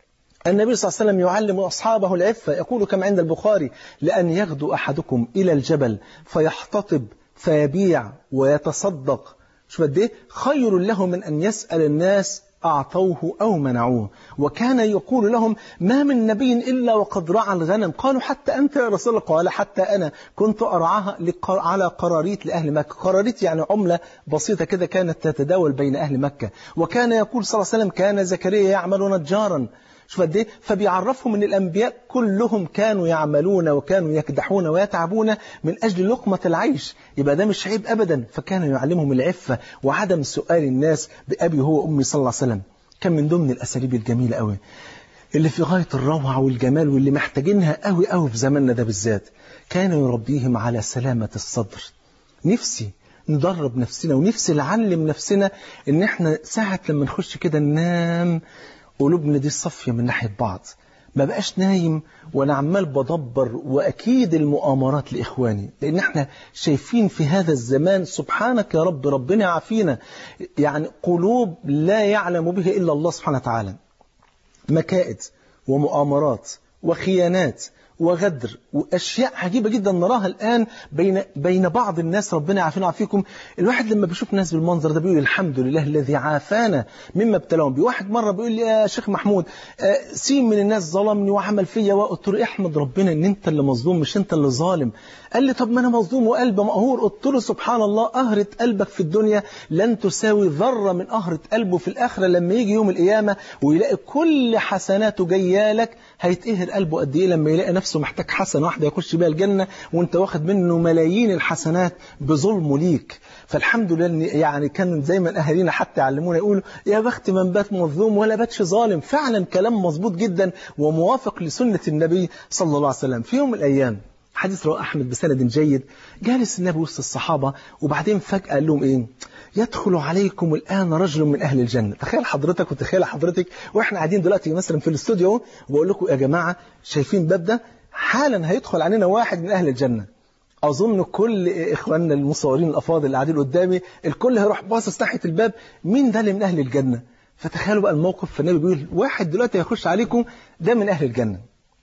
Speaker 2: النبي صلى الله عليه وسلم يعلم أصحابه العفة، يقول كما عند البخاري لأن يغدو أحدكم إلى الجبل فيحتطب فيبيع ويتصدق، شوف قد إيه، خير له من أن يسأل الناس أعطوه أو منعوه. وكان يقول لهم ما من نبي إلا وقد رعى الغنم. قالوا حتى أنت يا رسول الله؟ قال حتى أنا كنت أرعاها على قراريط لأهل مكة. قراريط يعني عملة بسيطة كده كانت تتداول بين أهل مكة. وكان يقول صلى الله عليه وسلم كان زكريا يعمل نجارا، شوف قد ايه، فبيعرفهم ان الانبياء كلهم كانوا يعملون وكانوا يكدحون ويتعبون من اجل لقمة العيش، يبقى ده مش عيب ابدا. فكان يعلمهم العفة وعدم سؤال الناس بأبي هو أمي صلى الله عليه وسلم. كان من ضمن الاساليب الجميلة قوي اللي في غاية الروعة والجمال واللي محتاجينها قوي قوي في زماننا ده بالذات، كان يربيهم على سلامة الصدر. نفسي ندرب نفسنا ونفسي نعلم نفسنا ان احنا ساعة لما نخش كده ننام قلوبنا دي صافية من ناحية بعض، ما بقاش نايم وانا عمال بدبر واكيد المؤامرات لاخواني، لان احنا شايفين في هذا الزمان سبحانك يا رب ربنا يعافينا يعني قلوب لا يعلم بها الا الله سبحانه وتعالى، مكائد ومؤامرات وخيانات وغدر وأشياء عجيبة جدا نراها الآن بين بين بعض الناس. ربنا يعافينا ويعافيكم. الواحد لما بيشوف ناس بالمنظر ده بيقول الحمد لله الذي عافانا مما ابتلاهم به. واحد مرة بيقول لي يا شيخ محمود سين من الناس ظلمني وعمل فيا، وقلت له احمد ربنا ان انت اللي مظلوم مش انت اللي ظالم. قال لي طب ما انا مظلوم وقلبي مقهور. قلت له سبحان الله قهرة قلبك في الدنيا لن تساوي ذرة من قهرة قلبه في الآخرة. لما يجي يوم القيامة ويلاقي كل حسناته جايه لك هيتقهر قلبه قد ايه لما يلاقي نفسه محتاج حسنة واحدة يخش بيها الجنة وانت واخد منه ملايين الحسنات بظلمه ليك. فالحمد لله يعني كان دايما اهالينا حتى يعلمونا يقولوا يا بخت من بات مظلوم ولا باتش ظالم. فعلا كلام مظبوط جدا وموافق لسنة النبي صلى الله عليه وسلم. في يوم من الايام حديث رواه أحمد بسند جيد، جالس النبي وسط الصحابة وبعدين فجأة قال لهم إيه؟ يدخل عليكم الآن رجل من أهل الجنة. تخيل حضرتك وتخيل حضرتك وإحنا قاعدين دلوقتي مثلا في الاستوديو وبقول لكم يا جماعة شايفين باب ده حالا هيدخل علينا واحد من أهل الجنة. أظن كل إخواننا المصورين الأفاضل اللي قاعدين قدامي الكل هيروح باصص ناحية الباب، مين ده اللي من أهل الجنة؟ فتخيلوا بقى الموقف. فالنبي بيقول واحد دلوقتي هيخش عليكم ده من أهل الجنة.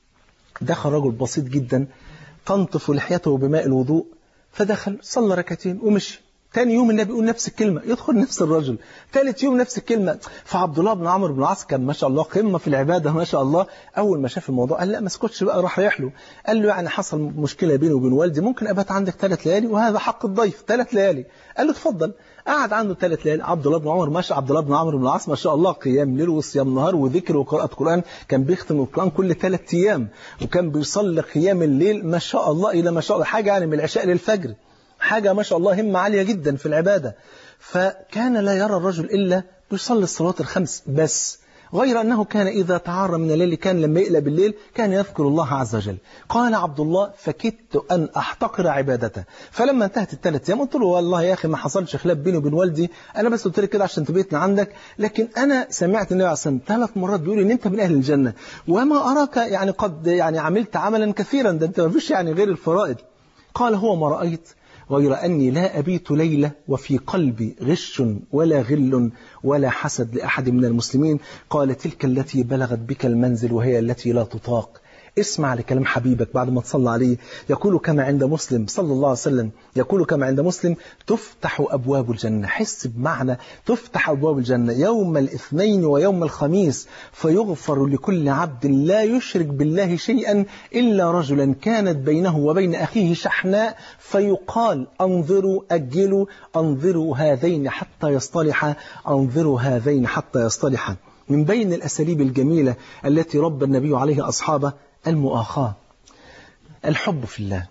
Speaker 2: دخل رجل بسيط جدا تنطف لحيته بماء الوضوء، فدخل صلى ركعتين ومشي. تاني يوم النبي يقول نفس الكلمة، يدخل نفس الرجل. ثالث يوم نفس الكلمة. فعبد الله بن عمرو بن العاص كان ما شاء الله قمة في العبادة ما شاء الله، أول ما شاف الموضوع قال لا ما اسكتش بقى، راح رايح له قال له يعني حصل مشكلة بيني وبين والدي، ممكن أبات عندك ثلاث ليالي وهذا حق الضيف ثلاث ليالي. قال له اتفضل. قعد عنده ثلاث ليالي. عبد الله بن عمر ما شاء عبد الله بن عمرو بن العاص ما شاء الله قيام ليل وصيام نهار وذكر وقراءة قرآن، كان بيختم القرآن كل ثلاث أيام وكان بيصلي قيام الليل ما شاء الله إلى ما شاء الله، حاجة يعني من العشاء للفجر، حاجة ما شاء الله همة عالية جدا في العبادة. فكان لا يرى الرجل إلا بيصلي الصلوات الخمس بس، غير أنه كان إذا تعار من الليل كان لما يقلب الليل كان يذكر الله عز وجل. قال عبد الله فكدت أن أحتقر عبادته. فلما انتهت الثلاث أيام قلت له والله يا أخي ما حصلش خلاف بيني وبين والدي، أنا بس قلت لك كده عشان تبيتنا عندك، لكن أنا سمعت النبي عليه الصلاة والسلام ثلاث مرات بيقول إن أنت من أهل الجنة، وما أراك يعني قد يعني عملت عملا كثيرا، ده أنت ما فيش يعني غير الفرائض. قال هو ما رأيت غير أني لا أبيت ليلة وفي قلبي غش ولا غل ولا حسد لأحد من المسلمين. قال تلك التي بلغت بك المنزل وهي التي لا تطاق. اسمع لكلام حبيبك بعد ما تصلى عليه، يقول كما عند مسلم صلى الله عليه وسلم، يقول كما عند مسلم تفتح أبواب الجنة. حس بمعنى تفتح أبواب الجنة يوم الاثنين ويوم الخميس، فيغفر لكل عبد لا يشرك بالله شيئا إلا رجلا كانت بينه وبين أخيه شحناء، فيقال أنظروا أجلوا أنظروا هذين حتى يصطلحا أنظروا هذين حتى يصطلحا. من بين الأساليب الجميلة التي ربى النبي عليه أصحابه المؤاخاة، الحب في الله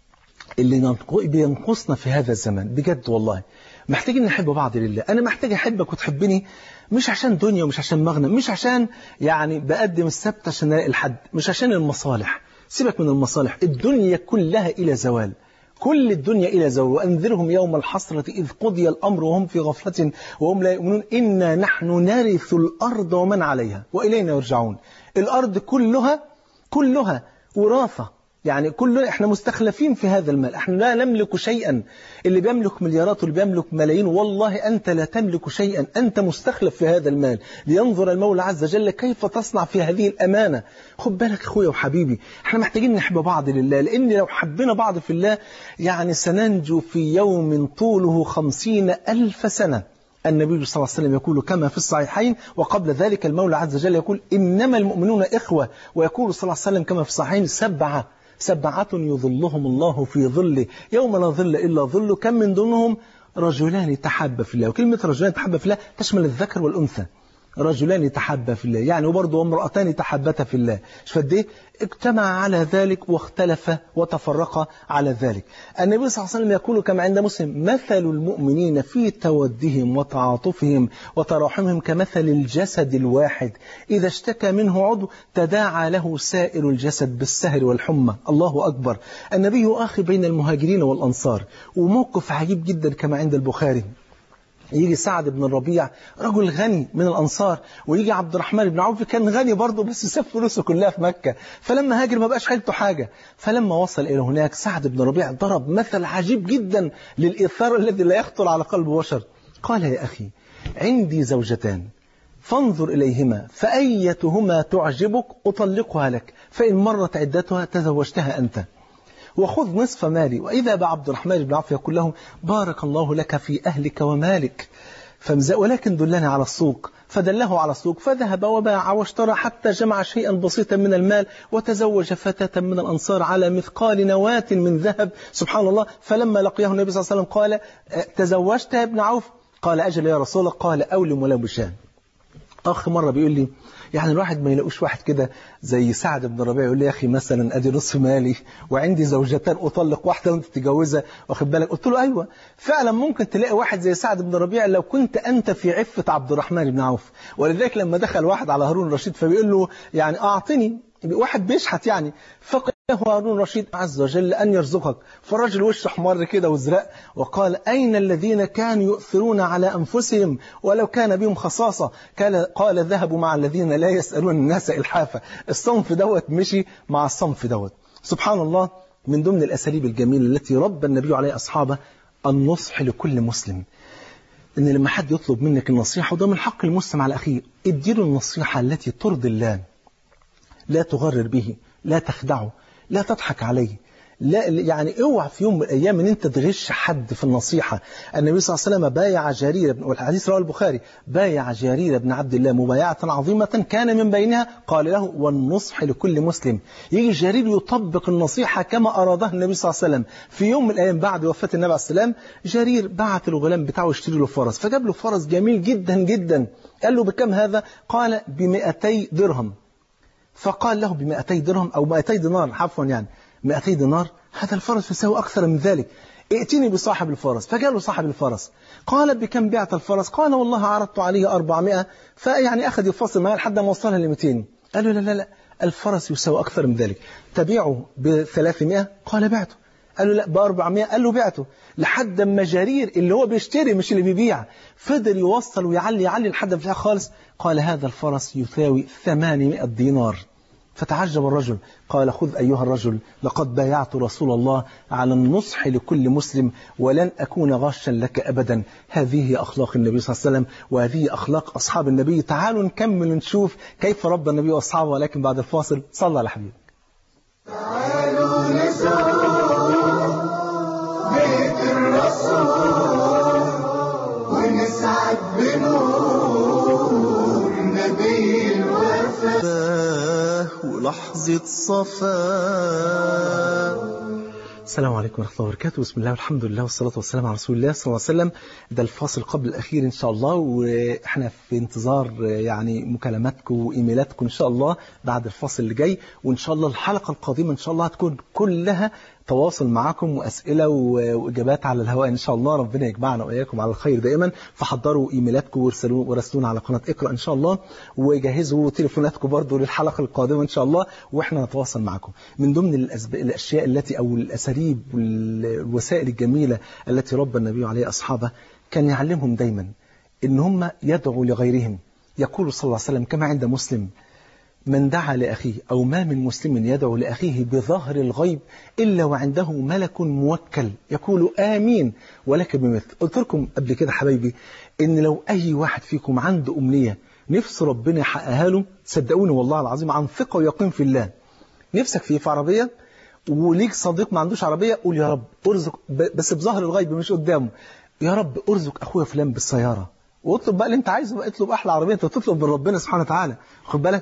Speaker 2: اللي بينقصنا في هذا الزمن بجد. والله محتاجين نحب بعض لله. أنا محتاج أحبك وتحبني، مش عشان دنيا ومش عشان مغنى، مش عشان يعني بقدم السبت عشان الاقي الحد، مش عشان المصالح. سيبك من المصالح، الدنيا كلها إلى زوال، كل الدنيا إلى زوال. وأنذرهم يوم الحسرة إذ قضي الأمر وهم في غفلة وهم لا يؤمنون إنا نحن نرث الأرض ومن عليها وإلينا يرجعون. الأرض كلها كلها وراثة، يعني كلنا احنا مستخلفين في هذا المال، احنا لا نملك شيئا. اللي بيملك مليارات واللي بيملك ملايين، والله أنت لا تملك شيئا، أنت مستخلف في هذا المال. لينظر المولى عز وجل كيف تصنع في هذه الأمانة. خد بالك أخويا وحبيبي، احنا محتاجين نحب بعض لله، لأن لو حبنا بعض في الله يعني سننجو في يوم طوله خمسين ألف سنة. النبي صلى الله عليه وسلم يقول كما في الصحيحين، وقبل ذلك المولى عز وجل يقول إنما المؤمنون إخوة، ويقول صلى الله عليه وسلم كما في الصحيحين سبعة سبعة يظلهم الله في ظله يوم لا ظل إلا ظله. كم من دونهم رجلان تحابا في الله. وكلمة رجلان تحابا في الله تشمل الذكر والأنثى. رجلان تحابا في الله يعني وبرضه امرأتان تحبتا في الله. شفت ايه؟ اجتمع على ذلك واختلف وتفرق على ذلك. النبي صلى الله عليه وسلم يقول كما عند مسلم مثل المؤمنين في تودهم وتعاطفهم وتراحمهم كمثل الجسد الواحد إذا اشتكى منه عضو تداعى له سائر الجسد بالسهر والحمى. الله أكبر. النبي يؤاخي بين المهاجرين والأنصار، وموقف عجيب جدا كما عند البخاري. يجي سعد بن الربيع رجل غني من الأنصار، ويجي عبد الرحمن بن عوف كان غني برضه بس ساب فلوسه كلها في مكة، فلما هاجر ما بقاش حيلته حاجة. فلما وصل إلى هناك سعد بن الربيع ضرب مثل عجيب جدا للإثار الذي لا يخطر على قلب بشر. قال يا أخي عندي زوجتان فانظر إليهما فأيتهما تعجبك أطلقها لك، فإن مرت عدتها تزوجتها أنت، وخذ نصف مالي. وإذا بعبد الرحمن بن عوف يقول له بارك الله لك في أهلك ومالك، ولكن دلنا على السوق. فدله على السوق فذهب وباع واشترى حتى جمع شيئا بسيطا من المال، وتزوج فتاة من الأنصار على مثقال نواة من ذهب. سبحان الله. فلما لقيه النبي صلى الله عليه وسلم قال تزوجت يا ابن عوف؟ قال أجل يا رسول الله. قال أولم ولا بشان. أخ مرة بيقول لي يعني الواحد ما يلاقوش واحد كده زي سعد بن الربيع يقول لي يا أخي مثلا أدي نصف مالي وعندي زوجتان أطلق واحدة وأنت تتجوزها، واخد بالك؟ قلت له أيوة فعلا ممكن تلاقي واحد زي سعد بن الربيع لو كنت أنت في عفة عبد الرحمن بن عوف. ولذلك لما دخل واحد على هارون الرشيد فبيقول له يعني أعطني، واحد بيشحت يعني، فقال له هارون الرشيد عز وجل أن يرزقك. فالرجل وشه احمر كده وزرق وقال أين الذين كانوا يؤثرون على أنفسهم ولو كان بهم خصاصة؟ قال, قال ذهبوا مع الذين لا يسألون الناس إلحافا. الصنف دوت مشي مع الصنف دوت. سبحان الله. من ضمن الأساليب الجميلة التي ربى النبي عليه أصحابه النصح لكل مسلم، إن لما حد يطلب منك النصيحة، وده من حق المسلم على أخيه، اديله النصيحة التي ترضي الله، لا تغرر به، لا تخدعه، لا تضحك عليه، لا يعني اوعى في يوم من الايام ان انت تغش حد في النصيحه. النبي صلى الله عليه وسلم بايع جرير بن، والحديث رواه البخاري، بايع جرير بن عبد الله مبايعه عظيمه كان من بينها قال له والنصح لكل مسلم. يجي جرير يطبق النصيحه كما ارادها النبي صلى الله عليه وسلم. في يوم من الايام بعد وفاه النبي عليه السلام جرير بعت الغلام بتاعه يشتري له فرس، فجاب له فرس جميل جدا جدا. قال له بكم هذا؟ قال بمئتي درهم. فقال له بمئتي درهم أو مئتي دينار عفوا يعني مئتي دينار، هذا الفرس يساوي أكثر من ذلك. ائتني بصاحب الفرس. فجاء صاحب الفرس، قال بكم بعت الفرس؟ قال والله عرضت عليه أربعمائة، فيعني أخذ يفصل معي لحد ما وصلها ل مئتين. قال له لا لا لا، الفرس يساوي أكثر من ذلك، تبيعه ب ثلاثمائة؟ قال بعته. قال له لا ب أربعمائة، قال له بعته. لحد ما جرير اللي هو بيشتري مش اللي بيبيع فضل يوصل ويعلي يعلي لحد ما خالص، قال هذا الفرس يساوي ثمانمائة دينار. فتعجب الرجل، قال خذ أيها الرجل، لقد بايعت رسول الله على النصح لكل مسلم ولن أكون غاشا لك أبدا. هذه هي أخلاق النبي صلى الله عليه وسلم، وهذه أخلاق أصحاب النبي. تعالوا نكمل نشوف كيف ربى النبي وأصحابه، ولكن بعد الفاصل. صلى على حبيبك.
Speaker 1: تعالوا نزور بيت الرسول ونسعد بنور نبي الوفاء ولحظة صفاء.
Speaker 2: السلام عليكم ورحمة الله وبركاته. بسم الله والحمد لله والصلاة والسلام على رسول الله صلى الله عليه وسلم. ده الفاصل قبل الأخير إن شاء الله، وإحنا في انتظار يعني مكالماتكم وإيميلاتكم إن شاء الله بعد الفاصل اللي جاي. وإن شاء الله الحلقة القادمة إن شاء الله هتكون كلها تواصل معكم وأسئلة وإجابات على الهواء إن شاء الله. ربنا يجمعنا وإياكم على الخير دائما. فحضروا إيميلاتكم ورسلونا على قناة اقرأ إن شاء الله، وجهزوا تليفوناتكم برضو للحلقة القادمة إن شاء الله، وإحنا نتواصل معكم. من ضمن الأشياء التي أو الأساليب والوسائل الجميلة التي ربى النبي عليه أصحابه، كان يعلمهم دايما إن هم يدعوا لغيرهم. يقول صلى الله عليه وسلم كما عند مسلم: من دعا لأخيه، أو ما من مسلم يدعو لأخيه بظهر الغيب إلا وعنده ملك موكل يقول آمين ولك بمثل. قلت لكم قبل كده حبايبي إن لو أي واحد فيكم عنده أمنية نفس ربنا يحققها له، صدقوني والله العظيم عن ثقة ويقين في الله، نفسك فيه في عربية وليك صديق ما عندوش عربية، قول يا رب ارزق، بس بظهر الغيب مش قدامه، يا رب ارزق أخويا فلان بالسيارة، واطلب بقى اللي انت عايزه بقى، اطلب أحلى عربية، انت تطلب من ربنا سبحانه وتعالى. خد بالك،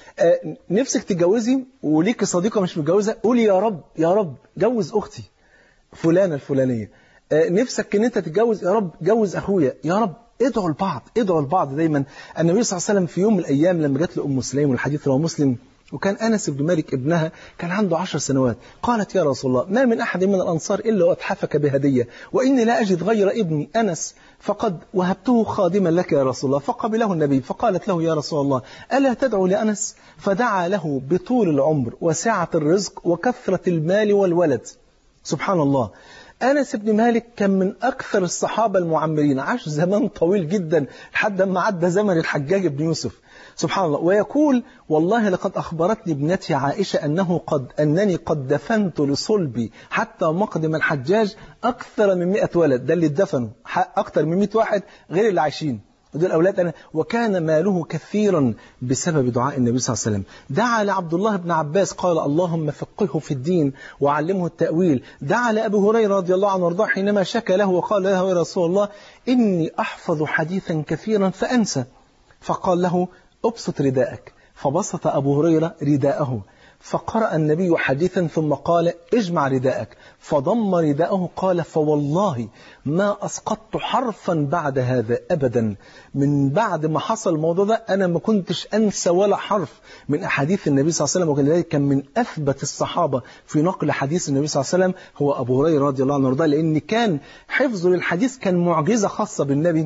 Speaker 2: آه نفسك تتجوزي وليك صديقة مش متجوزة، قولي يا رب يا رب جوز أختي فلانة الفلانية. آه نفسك ان انت تتجوز، يا رب جوز أخويا، يا رب. ادعوا لبعض، ادعوا لبعض دايما. النبي صلى الله عليه وسلم في يوم من الأيام لما جات له أم سليم، والحديث رواه مسلم، وكان أنس بن مالك ابنها كان عنده عشر سنوات، قالت يا رسول الله ما من أحد من الأنصار إلا وأتحفك بهدية، وإني لا أجد غير ابني أنس فقد وهبته خادما لك يا رسول الله. فقبله النبي، فقالت له يا رسول الله ألا تدعو لأنس؟ فدعا له بطول العمر وسعة الرزق وكثرة المال والولد. سبحان الله. أنس بن مالك كان من أكثر الصحابة المعمرين، عاش زمان طويل جدا لحد ما عدى زمن الحجاج بن يوسف. سبحان الله. ويقول والله لقد أخبرتني ابنتي عائشة أنه قد أنني قد دفنت لصلبي حتى مقدم الحجاج أكثر من مئة ولد. ده اللي دفنوا أكثر من مئة واحد غير اللي عايشين، دول أولاد أنا. وكان ماله كثيرا بسبب دعاء النبي صلى الله عليه وسلم. دعا لعبد الله بن عباس قال اللهم فقهه في الدين وعلمه التأويل. دعا لأبي هريرة رضي الله عنه وارضاه حينما شكى له وقال له يا رسول الله إني أحفظ حديثا كثيرا فأنسى. فقال له أبسط رداءك، فبسط أبو هريرة رداءه، فقرأ النبي حديثا ثم قال اجمع رداءك، فضم رداءه، قال فوالله ما أسقطت حرفا بعد هذا أبدا. من بعد ما حصل الموضوع ده أنا ما كنتش أنسى ولا حرف من أحاديث النبي صلى الله عليه وسلم. وكذلك كان من أثبت الصحابة في نقل حديث النبي صلى الله عليه وسلم هو أبو هريرة رضي الله عنه وارضاه، لأن كان حفظه للحديث كان معجزة خاصة بالنبي،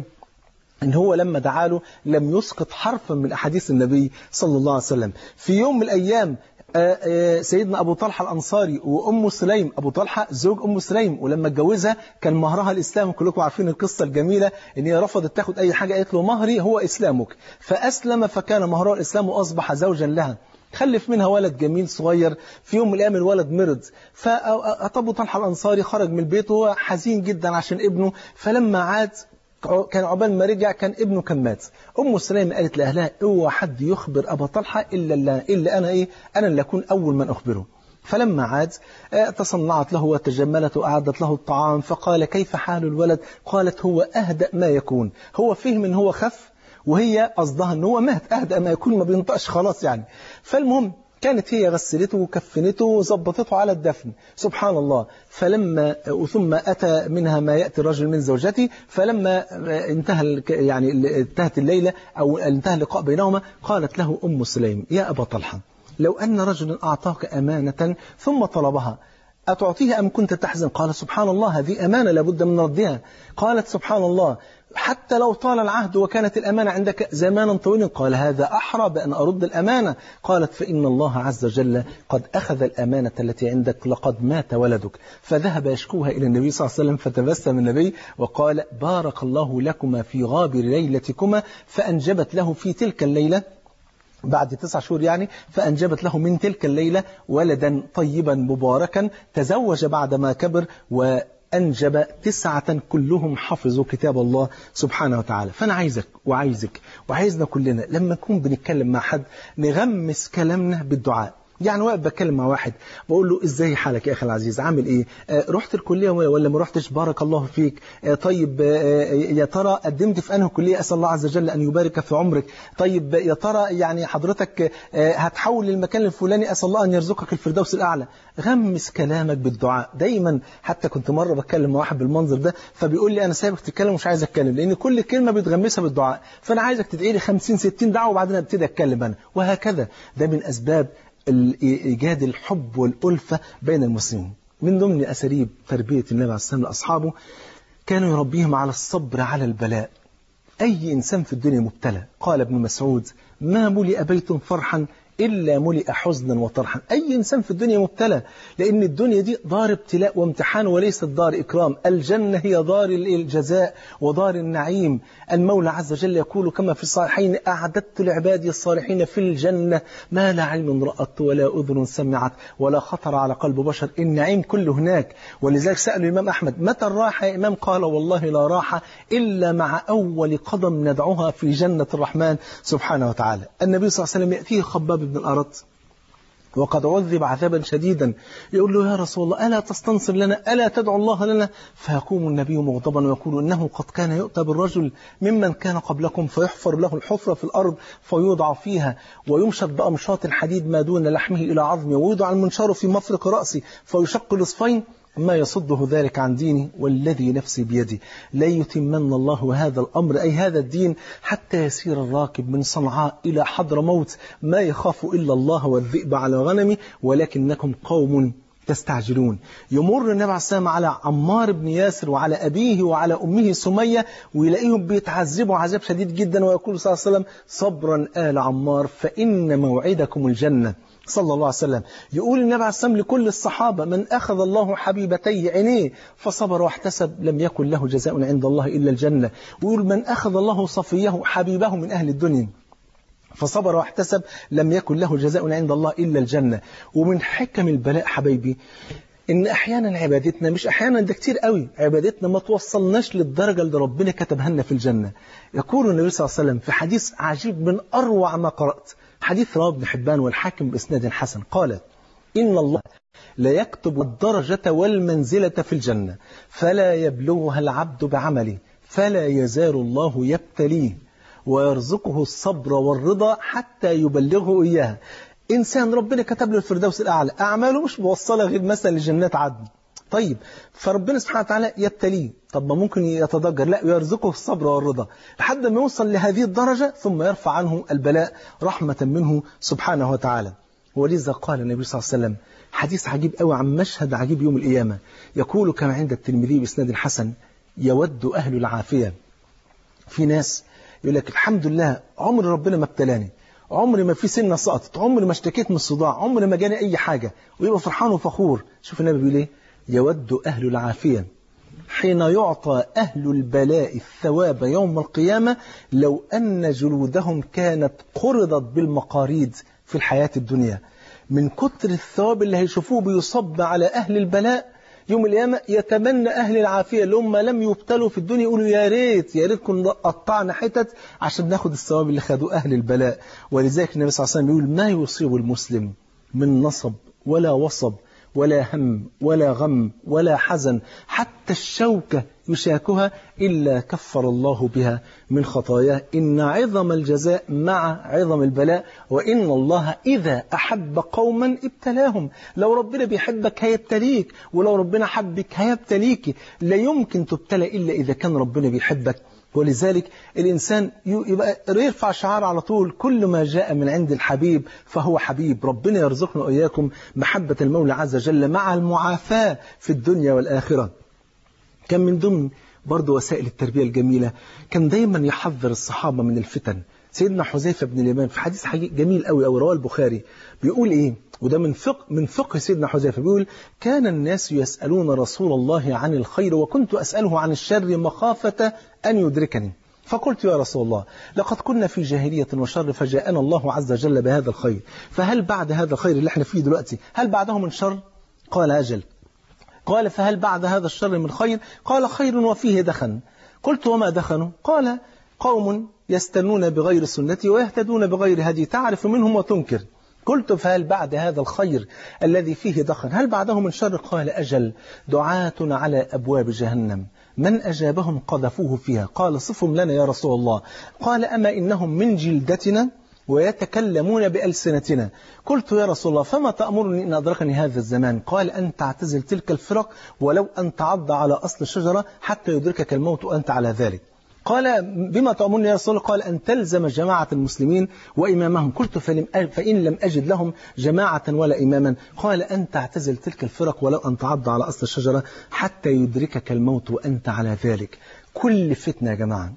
Speaker 2: إن هو لما دعاله لم يسقط حرفا من أحاديث النبي صلى الله عليه وسلم. في يوم من الأيام سيدنا أبو طلحة الأنصاري وأم سليم، أبو طلحة زوج أم سليم، ولما اتجوزها كان مهرها الإسلام. كلكم عارفين القصة الجميلة إن هي رفضت تاخد أي حاجة، قالت له مهري هو إسلامك، فأسلم فكان مهرها الإسلام وأصبح زوجا لها. خلف منها ولد جميل صغير. في يوم من الأيام الولد مرض، فأبو طلحة الأنصاري خرج من البيت وهو حزين جدا عشان ابنه. فلما عاد كان عقبال ما رجع كان ابنه كان مات. أم سليم قالت لأهلها اوعى حد يخبر أبا طلحة إلا, إلا أنا إيه أنا اللي أكون أول من أخبره. فلما عاد تصنعت له وتجملت وأعدت له الطعام، فقال كيف حال الولد؟ قالت هو أهدأ ما يكون. هو فهم إن هو خف، وهي قصدها إن هو مات، أهدأ ما يكون ما بينطقش خلاص يعني. فالمهم كانت هي غسلته وكفنته وظبطته على الدفن. سبحان الله. فلما ثم أتى منها ما يأتي الرجل من زوجته، فلما انتهى يعني انتهت الليلة أو انتهى اللقاء بينهما، قالت له أم سليم يا أبا طلحة لو أن رجلا أعطاك أمانة ثم طلبها أتعطيه أم كنت تحزن؟ قال سبحان الله هذه أمانة لابد من ردها. قالت سبحان الله حتى لو طال العهد وكانت الأمانة عندك زمانا طويلا؟ قال هذا أحرى بأن أرد الأمانة. قالت فإن الله عز وجل قد أخذ الأمانة التي عندك، لقد مات ولدك. فذهب يشكوها إلى النبي صلى الله عليه وسلم، فتبسم النبي وقال بارك الله لكما في غابر ليلتكما، فأنجبت له في تلك الليلة بعد تسع شهور يعني، فأنجبت له من تلك الليلة ولدا طيبا مباركا، تزوج بعدما كبر وأنجب تسعة كلهم حفظوا كتاب الله سبحانه وتعالى. فأنا عايزك وعايزك وعايزنا كلنا لما نكون بنتكلم مع حد نغمس كلامنا بالدعاء. يعني واقف بتكلم مع واحد بقول له ازاي حالك يا اخي العزيز، عامل ايه، آه رحت الكليه ولا ما رحتش، بارك الله فيك، آه طيب آه يا ترى قدمت في انهي كليه، اسال الله عز وجل ان يبارك في عمرك، طيب يا ترى يعني حضرتك آه هتحول للمكان الفلاني، اسال الله ان يرزقك الفردوس الاعلى. غمس كلامك بالدعاء دايما. حتى كنت مره بتكلم مع واحد بالمنظر ده، فبيقول لي انا سايبك تتكلم ومش عايز اتكلم، لان كل كلمه بتغمسها بالدعاء، فانا عايزك تدعي لي خمسين ستين دعوه وبعدين ابتدي اتكلم انا، وهكذا. ده من اسباب إيجاد الحب والألفة بين المسلمين. من ضمن أساليب تربية النبي عليه السلام لأصحابه كانوا يربيهم على الصبر على البلاء. أي إنسان في الدنيا مبتلى. قال ابن مسعود ما ملئ بيت فرحا إلا ملئ حزنا وطرحا. أي إنسان في الدنيا مبتلى، لأن الدنيا دي دار ابتلاء وامتحان وليست دار إكرام. الجنة هي دار الجزاء ودار النعيم. المولى عز وجل يقول كما في الصحيحين أعددت لعبادي الصالحين في الجنة ما لا عين رأت ولا أذن سمعت ولا خطر على قلب بشر. النعيم كله هناك. ولذلك سألوا الإمام أحمد متى الراحة يا إمام؟ قال والله لا راحة إلا مع أول قدم ندعوها في جنة الرحمن سبحانه وتعالى. النبي صلى الله عليه وسلم يأتيه خباب بن الأرط وقد عذب عذابا شديدا، يقول له يا رسول الله ألا تستنصر لنا، ألا تدعو الله لنا؟ فيقوم النبي مغضبا ويقول إنه قد كان يؤتى بالرجل ممن كان قبلكم فيحفر له الحفرة في الأرض فيوضع فيها ويمشط بأمشاط الحديد ما دون لحمه إلى عظمه، ويوضع المنشار في مفرق رأسه فيشق نصفين، ما يصده ذلك عن ديني والذي نفسي بيدي لا يتمن الله هذا الأمر أي هذا الدين حتى يسير الراكب من صنعاء إلى حضر موت ما يخاف إلا الله والذئب على غنمه ولكنكم قوم تستعجلون. يمر النبي عليه السلام على عمار بن ياسر وعلى أبيه وعلى أمه سمية ويلاقيهم بيتعذبوا عذاب شديد جدا، ويقول صلى الله عليه وسلم صبرا آل عمار فإن موعدكم الجنة. صلى الله عليه وسلم يقول النبي عليه السلام لكل الصحابة من أخذ الله حبيبتي عينيه فصبر واحتسب لم يكن له جزاء عند الله إلا الجنة. ويقول من أخذ الله صفيه حبيبه من أهل الدنيا فصبر واحتسب لم يكن له جزاء عند الله إلا الجنة. ومن حكم البلاء حبايبي إن أحيانا عبادتنا مش أحيانا ده كتير قوي عبادتنا ما توصلناش للدرجة اللي ربنا كتبها لنا في الجنة. يقول النبي صلى الله عليه وسلم في حديث عجيب من أروع ما قرأت، حديث رواه ابن حبان والحاكم بإسناد حسن، قال إن الله لا يكتب الدرجة والمنزلة في الجنة فلا يبلغها العبد بعمله فلا يزال الله يبتليه ويرزقه الصبر والرضا حتى يبلغه إياها. إنسان ربنا كتب له الفردوس الأعلى، أعماله مش موصلة غير مثلا لجنات عدن، طيب فربنا سبحانه وتعالى يبتليه، طب ما ممكن يتضجر، لا يرزقه الصبر والرضا لحد ما يوصل لهذه الدرجة ثم يرفع عنه البلاء رحمة منه سبحانه وتعالى. ولذا قال النبي صلى الله عليه وسلم حديث عجيب قوي عن مشهد عجيب يوم القيامة، يقول كما عند الترمذي بإسناد حسن يود أهل العافية. في ناس يقول لك الحمد لله عمر ربنا ما ابتلاني، عمري ما في سنة سقطت، عمري ما اشتكيت من الصداع، عمري ما جاني أي حاجة، ويبقى فرحان وفخور. شوف النبي بيقول ايه؟ يود أهل العافية حين يعطى أهل البلاء الثواب يوم القيامة لو أن جلودهم كانت قرضت بالمقاريد في الحياة الدنيا. من كتر الثواب اللي هيشوفوه بيصب على أهل البلاء يوم القيامة يتمنى أهل العافية اللي هم لم يبتلوا في الدنيا يقولوا يا ريت يا ريت كنا قطعنا حتت عشان ناخد الثواب اللي خدوه أهل البلاء. ولذلك النبي صلى الله عليه وسلم يقول ما يصيب المسلم من نصب ولا وصب ولا هم ولا غم ولا حزن حتى الشوكة يشاكها إلا كفر الله بها من خطاياه. إن عظم الجزاء مع عظم البلاء وإن الله إذا أحب قوما ابتلاهم. لو ربنا بيحبك هيبتليك، ولو ربنا حبك هيبتليك. لا يمكن تبتلى إلا إذا كان ربنا بيحبك ولذلك الإنسان يبقى يرفع شعار على طول: كل ما جاء من عند الحبيب فهو حبيب. ربنا يرزقنا وإياكم محبة المولى عز وجل مع المعافاة في الدنيا والآخرة. كان من ضمن برضو وسائل التربية الجميلة، كان دايما يحذر الصحابة من الفتن. سيدنا حذيفة بن اليمان في حديث جميل قوي أو رواه البخاري بيقول إيه، وده من فقه من فقه سيدنا حذيفة، بيقول: كان الناس يسألون رسول الله عن الخير وكنت أسأله عن الشر مخافة أن يدركني، فقلت: يا رسول الله، لقد كنا في جاهلية وشر فجاءنا الله عز وجل بهذا الخير، فهل بعد هذا الخير اللي احنا فيه دلوقتي هل بعده من شر؟ قال: أجل. قال: فهل بعد هذا الشر من خير؟ قال: خير وفيه دخن. قلت: وما دخنوا؟ قال: قوم يستنون بغير سنتي ويهتدون بغير هدي، تعرف منهم وتنكر. قلت: فهل بعد هذا الخير الذي فيه دخن هل بعده من شر؟ قال: أجل، دعاة على أبواب جهنم من أجابهم قذفوه فيها. قال: صفهم لنا يا رسول الله. قال: أما إنهم من جلدتنا ويتكلمون بألسنتنا. قلت: يا رسول الله، فما تأمرني إن أدركني هذا الزمان؟ قال: أن تعتزل تلك الفرق ولو أن تعض على أصل الشجرة حتى يدركك الموت وأنت على ذلك. قال: بما تأمرني يا رسول الله؟ قال: أن تلزم جماعة المسلمين وإمامهم. قلت: فإن لم أجد لهم جماعة ولا إماما؟ قال: أن تعتزل تلك الفرق ولو أن تعض على أصل الشجرة حتى يدركك الموت وأنت على ذلك. كل فتنة يا جماعة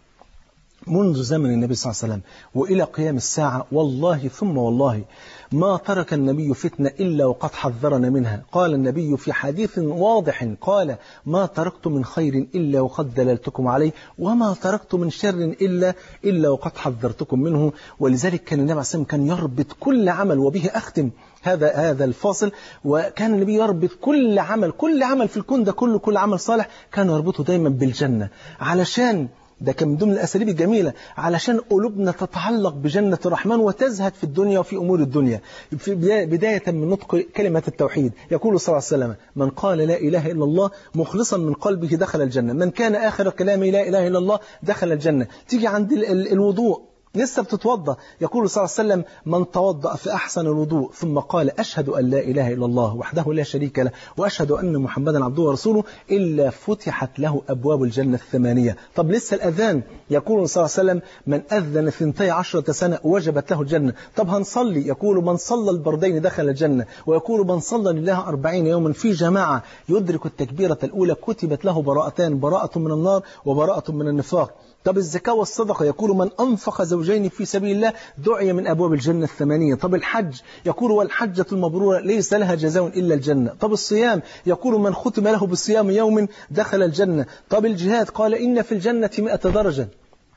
Speaker 2: منذ زمن النبي صلى الله عليه وسلم وإلى قيام الساعة، والله ثم والله ما ترك النبي فتنة إلا وقد حذرنا منها. قال النبي في حديث واضح، قال: ما تركت من خير إلا وقد دللتكم عليه، وما تركت من شر إلا إلا وقد حذرتكم منه. ولذلك كان النبي عليه الصلاة والسلام كان يربط كل عمل، وبه أختم هذا هذا الفاصل، وكان النبي يربط كل عمل كل عمل في الكون ده كله، كل عمل صالح كان يربطه دايما بالجنة، علشان ده كان من ضمن الأساليب الجميلة، علشان قلوبنا تتعلق بجنة الرحمن وتزهد في الدنيا وفي أمور الدنيا. في بداية من نطق كلمة التوحيد يقول صلى الله عليه وسلم: من قال لا إله إلا الله مخلصا من قلبه دخل الجنة، من كان آخر كلامه لا إله إلا الله دخل الجنة. تيجي عند الوضوء لسه بتتوضى، يقول صلى الله عليه وسلم: من توضأ في أحسن الوضوء ثم قال: أشهد أن لا إله إلا الله وحده لا شريك له وأشهد أن محمدا عبده ورسوله، إلا فتحت له أبواب الجنة الثمانية. طب لسه الأذان، يقول صلى الله عليه وسلم: من أذن ثنتي عشرة سنة وجبت له الجنة. طب هنصلي، يقول: من صلى البردين دخل الجنة. ويقول: من صلى لله أربعين يوما في جماعة يدرك التكبيرة الأولى كتبت له براءتان، براءة من النار وبراءة من النفاق. طب الزكاة والصدقة، يقول: من أنفق زوجين في سبيل الله دعي من أبواب الجنة الثمانية. طب الحج، يقول: والحجة المبرورة ليس لها جزاء إلا الجنة. طب الصيام، يقول: من ختم له بالصيام يوم دخل الجنة. طب الجهاد، قال: إن في الجنة مئة درجة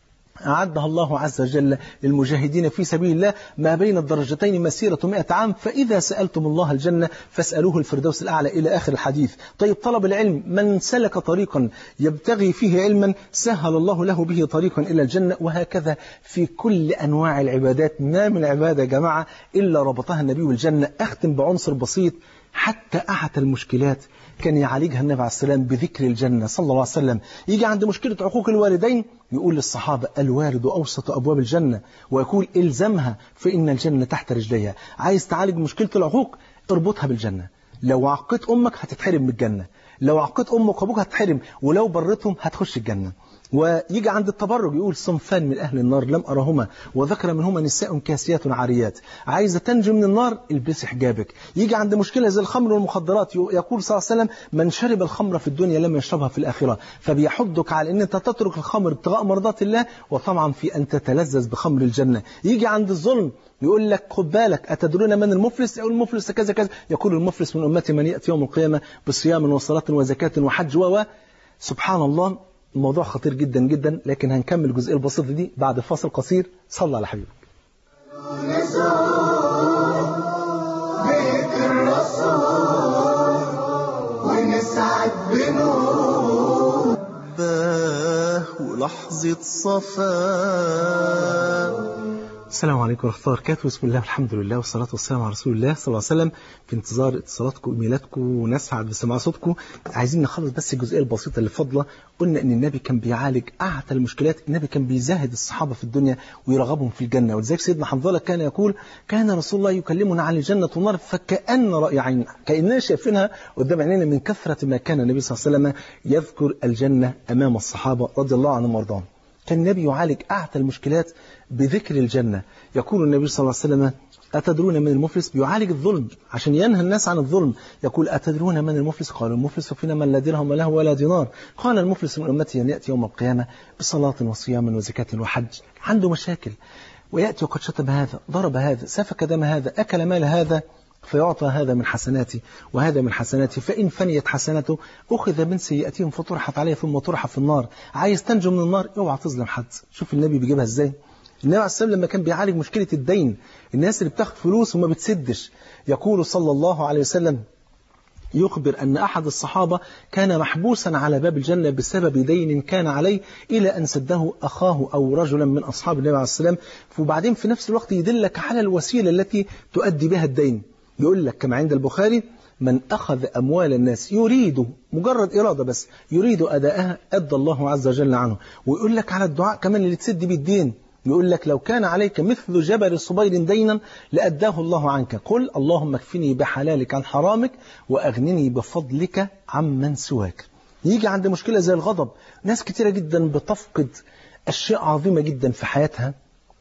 Speaker 2: أعدها الله عز وجل للمجاهدين في سبيل الله ما بين الدرجتين مسيرة مئة عام، فإذا سألتم الله الجنة فاسألوه الفردوس الأعلى، إلى آخر الحديث. طيب طلب العلم، من سلك طريقا يبتغي فيه علما سهل الله له به طريقا إلى الجنة. وهكذا في كل أنواع العبادات، ما من عبادة يا جماعة إلا ربطها النبي بالجنة. أختم بعنصر بسيط، حتى أعتى المشكلات كان يعالجها النبي عليه السلام بذكر الجنة صلى الله عليه وسلم. يجي عند مشكلة عقوق الوالدين يقول للصحابة: الوالد أوسط أبواب الجنة، ويقول: إلزمها فإن الجنة تحت رجليها. عايز تعالج مشكلة العقوق، اربطها بالجنة. لو عقيت أمك هتتحرم من الجنة، لو عقيت أمك وأبوك هتتحرم، ولو برتهم هتخش الجنة. ويجي عند التبرج يقول: صنفان من أهل النار لم أرهما، وذكر منهما نساء كاسيات عاريات. عايزة تنجو من النار، البسي حجابك. يجي عند مشكلة زي الخمر والمخدرات، يقول صلى الله عليه وسلم: من شرب الخمر في الدنيا لم يشربها في الآخرة. فبيحضك على أن أنت تترك الخمر ابتغاء مرضات الله، وطبعا في أن تتلذذ بخمر الجنة. يجي عند الظلم يقول لك: خد بالك، أتدرون من المفلس؟ يقول: المفلس كذا كذا. يقول: المفلس من أمتي من يأتي يوم القيامة بصيام وصلاة وزكاة وحج و سبحان الله. الموضوع خطير جدا جدا، لكن هنكمل الجزئية البسيطة دي بعد فاصل قصير. صلى على حبيبك.
Speaker 1: بيت الرسول ونسعد بنور باه ولحظة صفاء.
Speaker 2: السلام عليكم ورحمة الله وبركاته. بسم الله والحمد لله والصلاة والسلام على رسول الله صلى الله عليه وسلم. في انتظار اتصالاتكم وإيميلاتكم ونسعد بسماع صوتكم. عايزين نخلص بس الجزئية البسيطة اللي فاضلة. قلنا إن النبي كان بيعالج أعتى المشكلات، النبي كان بيزاهد الصحابة في الدنيا ويرغبهم في الجنة. ولذلك سيدنا حنظلة كان يقول: كان رسول الله يكلمنا عن الجنة والنار فكأن رأي عين، كأننا شايفينها قدام عينينا من كثرة ما كان النبي صلى الله عليه وسلم يذكر الجنة أمام الصحابة رضي الله عنهم وارضاهم. كان النبي يعالج أعتى المشكلات بذكر الجنة. يقول النبي صلى الله عليه وسلم أتدرون من المفلس؟ بيعالج الظلم عشان ينهى الناس عن الظلم. يقول أتدرون من المفلس؟ قالوا المفلس فينا من لا درهم له ولا دينار. قال المفلس من أمتي أن يأتي يوم القيامة بصلاة وصيام وزكاة وحج. عنده مشاكل ويأتي وقد شتم هذا، ضرب هذا، سفك دم هذا، أكل مال هذا، فيعطى هذا من حسناتي وهذا من حسناتي، فإن فنيت حسناته أخذ من سيئاتهم فطرحت عليه ثم طرح في النار. عايز تنجو من النار اوعى تظلم حد. شوف النبي بيجيبها ازاي. النبي عليه السلام لما كان بيعالج مشكلة الدين، الناس اللي بتاخد فلوس وما بتسدش، يقول صلى الله عليه وسلم يخبر أن أحد الصحابة كان محبوسا على باب الجنة بسبب دين كان عليه إلى أن سده أخاه أو رجلا من أصحاب النبي عليه السلام. وبعدين في نفس الوقت يدلك على الوسيلة التي تؤدي بها الدين. يقول لك كما عند البخاري من أخذ أموال الناس يريد مجرد إرادة بس يريد أداءها أدى الله عز وجل عنه. ويقول لك على الدعاء كمان اللي تسد بالدين، يقول لك لو كان عليك مثل جبل صبير دينا لأداه الله عنك، قل اللهم اكفني بحلالك عن حرامك وأغنني بفضلك عمن سواك. يجي عند مشكلة زي الغضب، ناس كتيرة جدا بتفقد أشياء عظيمة جدا في حياتها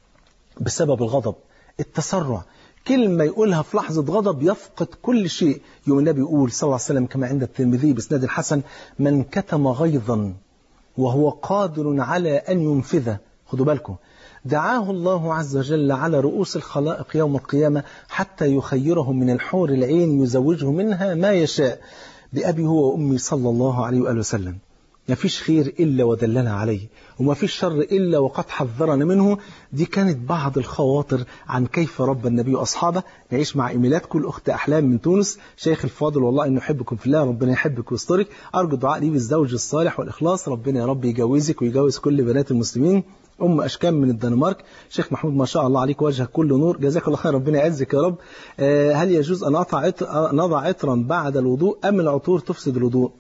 Speaker 2: بسبب الغضب. التسرع، كلمة يقولها في لحظة غضب يفقد كل شيء. يوم النبي يقول صلى الله عليه وسلم كما عند الترمذي بإسناد الحسن من كتم غيظا وهو قادر على أن ينفذه، خدوا بالكم، دعاه الله عز وجل على رؤوس الخلائق يوم القيامة حتى يخيره من الحور العين يزوجه منها ما يشاء. بأبي هو وأمي صلى الله عليه وآله وسلم. ما فيش خير إلا ودلنا عليه، وما فيش شر إلا وقد حذرنا منه. دي كانت بعض الخواطر عن كيف ربى النبي أصحابه. نعيش مع إيميلاتكم الأخت أحلام من تونس. شيخ الفاضل والله إنه يحبكم في الله، ربنا يحبك ويسترك. أرجو الدعاء لي بالزوج الصالح والإخلاص، ربنا يا رب يجوزك ويجوز كل بنات المسلمين. أم أشكام من الدنمارك. شيخ محمود ما شاء الله عليك وجهك كله نور، جزاك الله خير، ربنا يعزك يا رب. هل يجوز أن أضع عطر نضع عطرا بعد الوضوء أم العطور تفسد الوضوء؟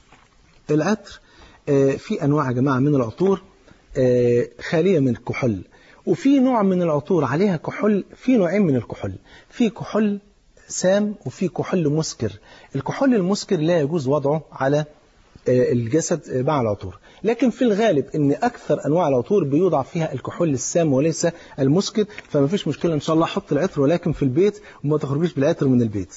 Speaker 2: العطر في أنواع يا جماعة من العطور خالية من الكحول، وفي نوع من العطور عليها كحول. في نوعين من الكحول، في كحول سام وفي كحول مسكر. الكحول المسكر لا يجوز وضعه على الجسد مع العطور، لكن في الغالب ان اكثر انواع العطور بيوضع فيها الكحول السام وليس المسكر، فما فيش مشكله ان شاء الله حط العطر ولكن في البيت وما تخرجيش بالعطر من البيت.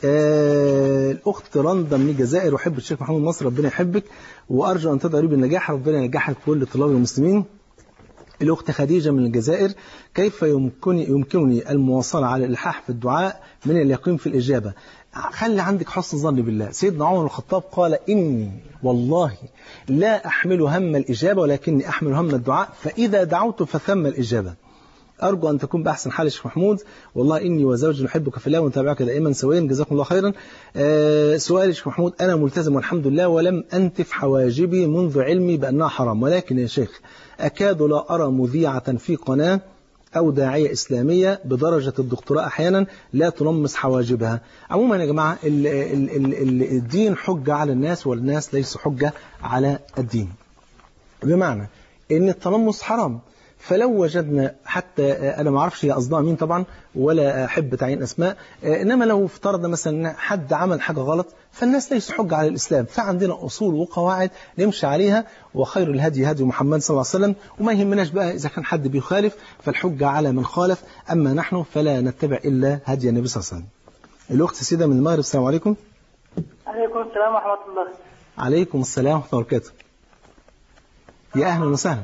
Speaker 2: آه الاخت رندا من الجزائر، وحب الشيخ محمود مصر، ربنا يحبك وارجو ان تدعي بالنجاح، ربنا ينجحك كل طلاب المسلمين. الأخت خديجة من الجزائر، كيف يمكنني يمكنني المواصلة على الإلحاح في الدعاء من اليقين في الإجابة؟ خلي عندك حسن ظن بالله. سيدنا عمر الخطاب قال إني والله لا أحمل هم الإجابة ولكني أحمل هم الدعاء، فإذا دعوت فثم الإجابة. أرجو أن تكون بأحسن حال يا شيخ محمود، والله إني وزوجي نحبك في الله ونتابعك دائما سويا، جزاكم الله خيرا. أه سؤال يا شيخ محمود، أنا ملتزم والحمد لله ولم أنتف حواجبي منذ علمي بأنها حرام، ولكن يا شيخ أكاد لا أرى مذيعة في قناة أو داعية إسلامية بدرجة الدكتوراه أحيانا لا تلمس حواجبها. عموما يا جماعة ال ال ال الدين حجة على الناس والناس ليسوا حجة على الدين، بمعنى إن التلمس حرام. فلو وجدنا حتى أنا ما أعرفش هي قصدها مين طبعا ولا أحب تعيين أسماء، إنما لو افترضنا مثلا حد عمل حاجة غلط فالناس ليس حجة على الإسلام، فعندنا أصول وقواعد نمشي عليها، وخير الهدي هدي محمد صلى الله عليه وسلم، وما يهمناش بقى إذا كان حد بيخالف فالحجة على من خالف، أما نحن فلا نتبع إلا هدي النبي صلى الله عليه وسلم. الأخت سيدة من المغرب، السلام عليكم.
Speaker 3: عليكم السلام ورحمة الله.
Speaker 2: عليكم السلام ورحمة الله وبركاته. يا أهلا وسهلا.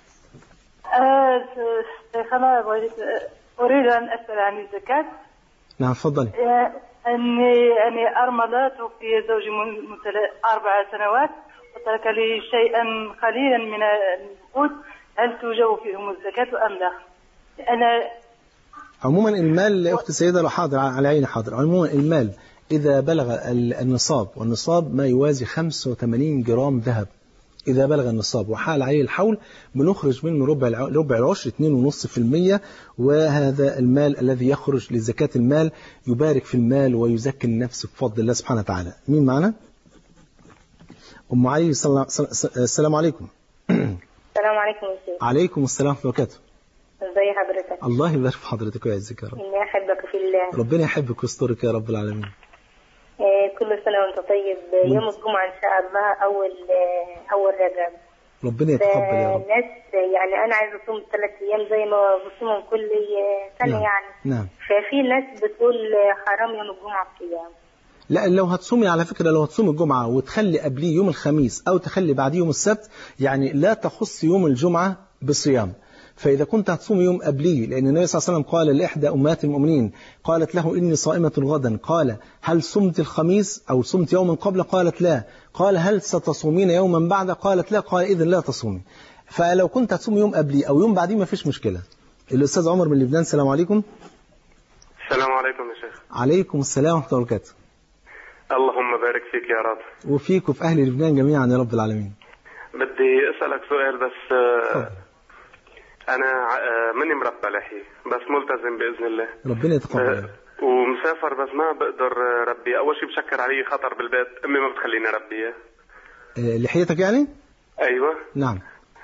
Speaker 3: شيخنا أريد أن أسأل عن الزكاة.
Speaker 2: نعم تفضلي.
Speaker 3: أني أني أرملة توفي زوجي من أربع سنوات وترك لي شيئا قليلا من النقود، هل توجب فيهم الزكاة أم لا؟ أنا
Speaker 2: عموما المال يا أخت السيدة حاضر على عيني حاضر. عموما المال إذا بلغ النصاب، والنصاب ما يوازي خمسة وثمانين جرام ذهب، إذا بلغ النصاب وحال عليه الحول بنخرج منه ربع ربع العشر اثنين ونص في المية، وهذا المال الذي يخرج لزكاة المال يبارك في المال ويزكي النفس بفضل الله سبحانه وتعالى. مين معنا؟ أم علي. السلام عليكم.
Speaker 4: السلام عليكم يا شيخ.
Speaker 2: عليكم السلام ورحمة الله وبركاته.
Speaker 4: ازي حضرتك؟
Speaker 2: الله يبارك في حضرتك ويعزك يا رب.
Speaker 4: إني أحبك في الله.
Speaker 2: ربنا يحبك ويسترك يا رب العالمين.
Speaker 4: كل سنة وانت طيب. يوم الجمعة إن شاء الله أول أول رجب.
Speaker 2: ربنا يتقبل يا رب.
Speaker 4: الناس يعني أنا عايزة أصوم ثلاث أيام زي ما بصومهم كل سنة.
Speaker 2: نعم.
Speaker 4: يعني
Speaker 2: نعم.
Speaker 4: ففي ناس بتقول حرام يوم الجمعة الصيام.
Speaker 2: لا، لو هتصومي على فكرة، لو هتصومي الجمعة وتخلي قبليه يوم الخميس أو تخلي بعديه يوم السبت، يعني لا تخص يوم الجمعة بصيام. فإذا كنت هتصوم يوم قبليه، لأن النبي صلى الله عليه وسلم قال لإحدى أمهات المؤمنين، قالت له إني صائمة غدا، قال هل صمت الخميس أو صمت يوما قبل؟ قالت لا. قال هل ستصومين يوما بعد؟ قالت لا. قال إذن لا تصومي. فلو كنت هتصوم يوم قبليه أو يوم بعديه ما فيش مشكلة. الأستاذ عمر من لبنان، السلام عليكم.
Speaker 5: السلام عليكم يا شيخ.
Speaker 2: عليكم السلام ورحمة الله وبركاته.
Speaker 5: اللهم بارك فيك يا رب.
Speaker 2: وفيك وفي أهل لبنان جميعا يا رب العالمين.
Speaker 5: بدي أسألك سؤال بس.
Speaker 2: فضل.
Speaker 5: أنا ماني مربى لحية بس ملتزم بإذن الله.
Speaker 2: ربنا يتقبل.
Speaker 5: ومسافر بس ما بقدر ربي. أول شيء بشكر علي خطر بالبيت، أمي ما بتخليني ربيه.
Speaker 2: لحيتك يعني؟
Speaker 5: أيوة.
Speaker 2: نعم.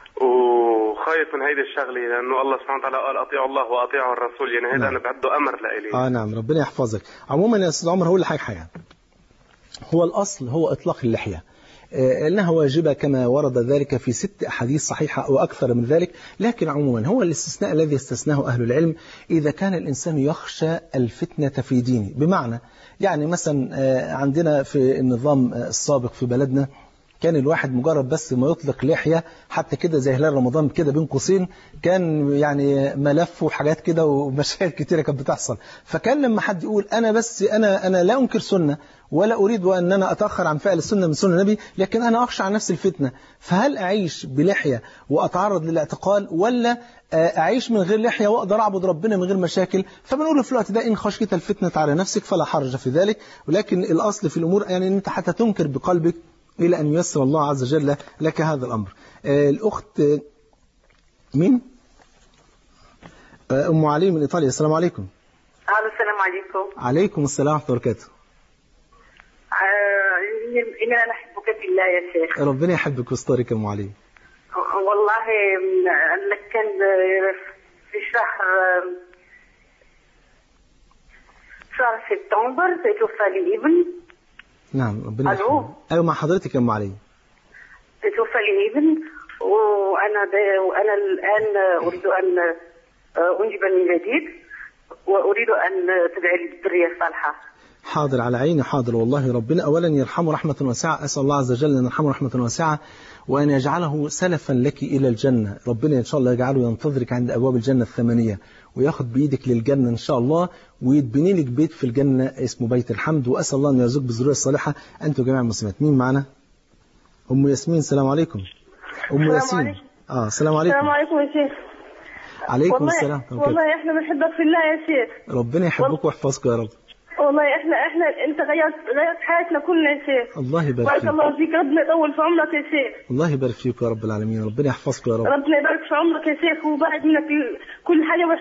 Speaker 5: وخايف من هيدي الشغلة لأنه الله سبحانه وتعالى قال أطيعوا الله وأطيعوا الرسول، يعني هذا نعم. أنا بعده أمر لإلي.
Speaker 2: آه نعم، ربنا يحفظك. عموما يا أستاذ عمر هقول لحضرتك حاجة. هو الأصل هو إطلاق اللحية، إنها واجبة كما ورد ذلك في ست أحاديث صحيحة أو أكثر من ذلك. لكن عموما هو الاستثناء الذي استثناه أهل العلم إذا كان الإنسان يخشى الفتنة في دينه. بمعنى يعني مثلا عندنا في النظام السابق في بلدنا كان الواحد مجرد بس ما يطلق لحية حتى كده زي هلال رمضان كده بين قوسين، كان يعني ملف وحاجات كده ومشاكل كتيرة كانت بتحصل. فكان لما حد يقول أنا بس أنا أنا لا أنكر سنة ولا أريد أن أنا أتأخر عن فعل السنة من سنة النبي، لكن أنا أخشى عن نفس الفتنة، فهل أعيش بلحية وأتعرض للاعتقال ولا أعيش من غير لحية وأقدر أعبد ربنا من غير مشاكل؟ فبنقول في الوقت ده إن خشيت الفتنة على نفسك فلا حرج في ذلك. ولكن الأصل في الأمور يعني أن أنت حتى تنكر بقلبك إلى أن ييسر الله عز وجل لك هذا الأمر. الأخت مين؟ أم علي من إيطاليا، السلام عليكم.
Speaker 6: السلام عليكم.
Speaker 2: عليكم السلام ورحمة الله وبركاته.
Speaker 6: إن أنا أحبك بالله يا شيخ.
Speaker 2: ربنا يحبك ويسترك يا أم علي.
Speaker 6: والله كان في شهر شهر سبتمبر توفى لي ابن.
Speaker 2: نعم ربنا يحفظك. أيوة مع حضرتك يا أم علي.
Speaker 6: توفى لي ابن وأنا وأنا الآن أريد أن أنجب من جديد وأريد أن تدعي لي بالذرية الصالحة.
Speaker 2: حاضر على عيني، حاضر والله. ربنا أولا يرحمه رحمة واسعة، أسأل الله عز وجل أن يرحمه رحمة واسعة وأن يجعله سلفا لك إلى الجنة. ربنا إن شاء الله يجعله ينتظرك عند أبواب الجنة الثمانية وياخد بإيدك للجنة إن شاء الله ويتبني لك بيت في الجنة اسمه بيت الحمد. وأسأل الله أن يرزقك بالذرية الصالحة أنتم جميع المسلمات. مين معنا؟ أم ياسمين، السلام عليكم. أم ياسين. آه السلام عليكم.
Speaker 6: السلام عليكم يا شيخ.
Speaker 2: عليكم السلام.
Speaker 6: والله إحنا بنحبك في الله يا شيخ.
Speaker 2: ربنا يحبك ويحفظك يا رب.
Speaker 6: والله احنا احنا انت غيرت غيرت حياتنا كلنا يا شيخ.
Speaker 2: الله يبارك فيك.
Speaker 6: بارك الله فيك، ربنا يطول في عمرك يا شيخ.
Speaker 2: الله يبارك فيك يا رب العالمين، ربنا يحفظك يا رب.
Speaker 6: ربنا يبارك في عمرك يا شيخ وبعد منك كل حاجه. بس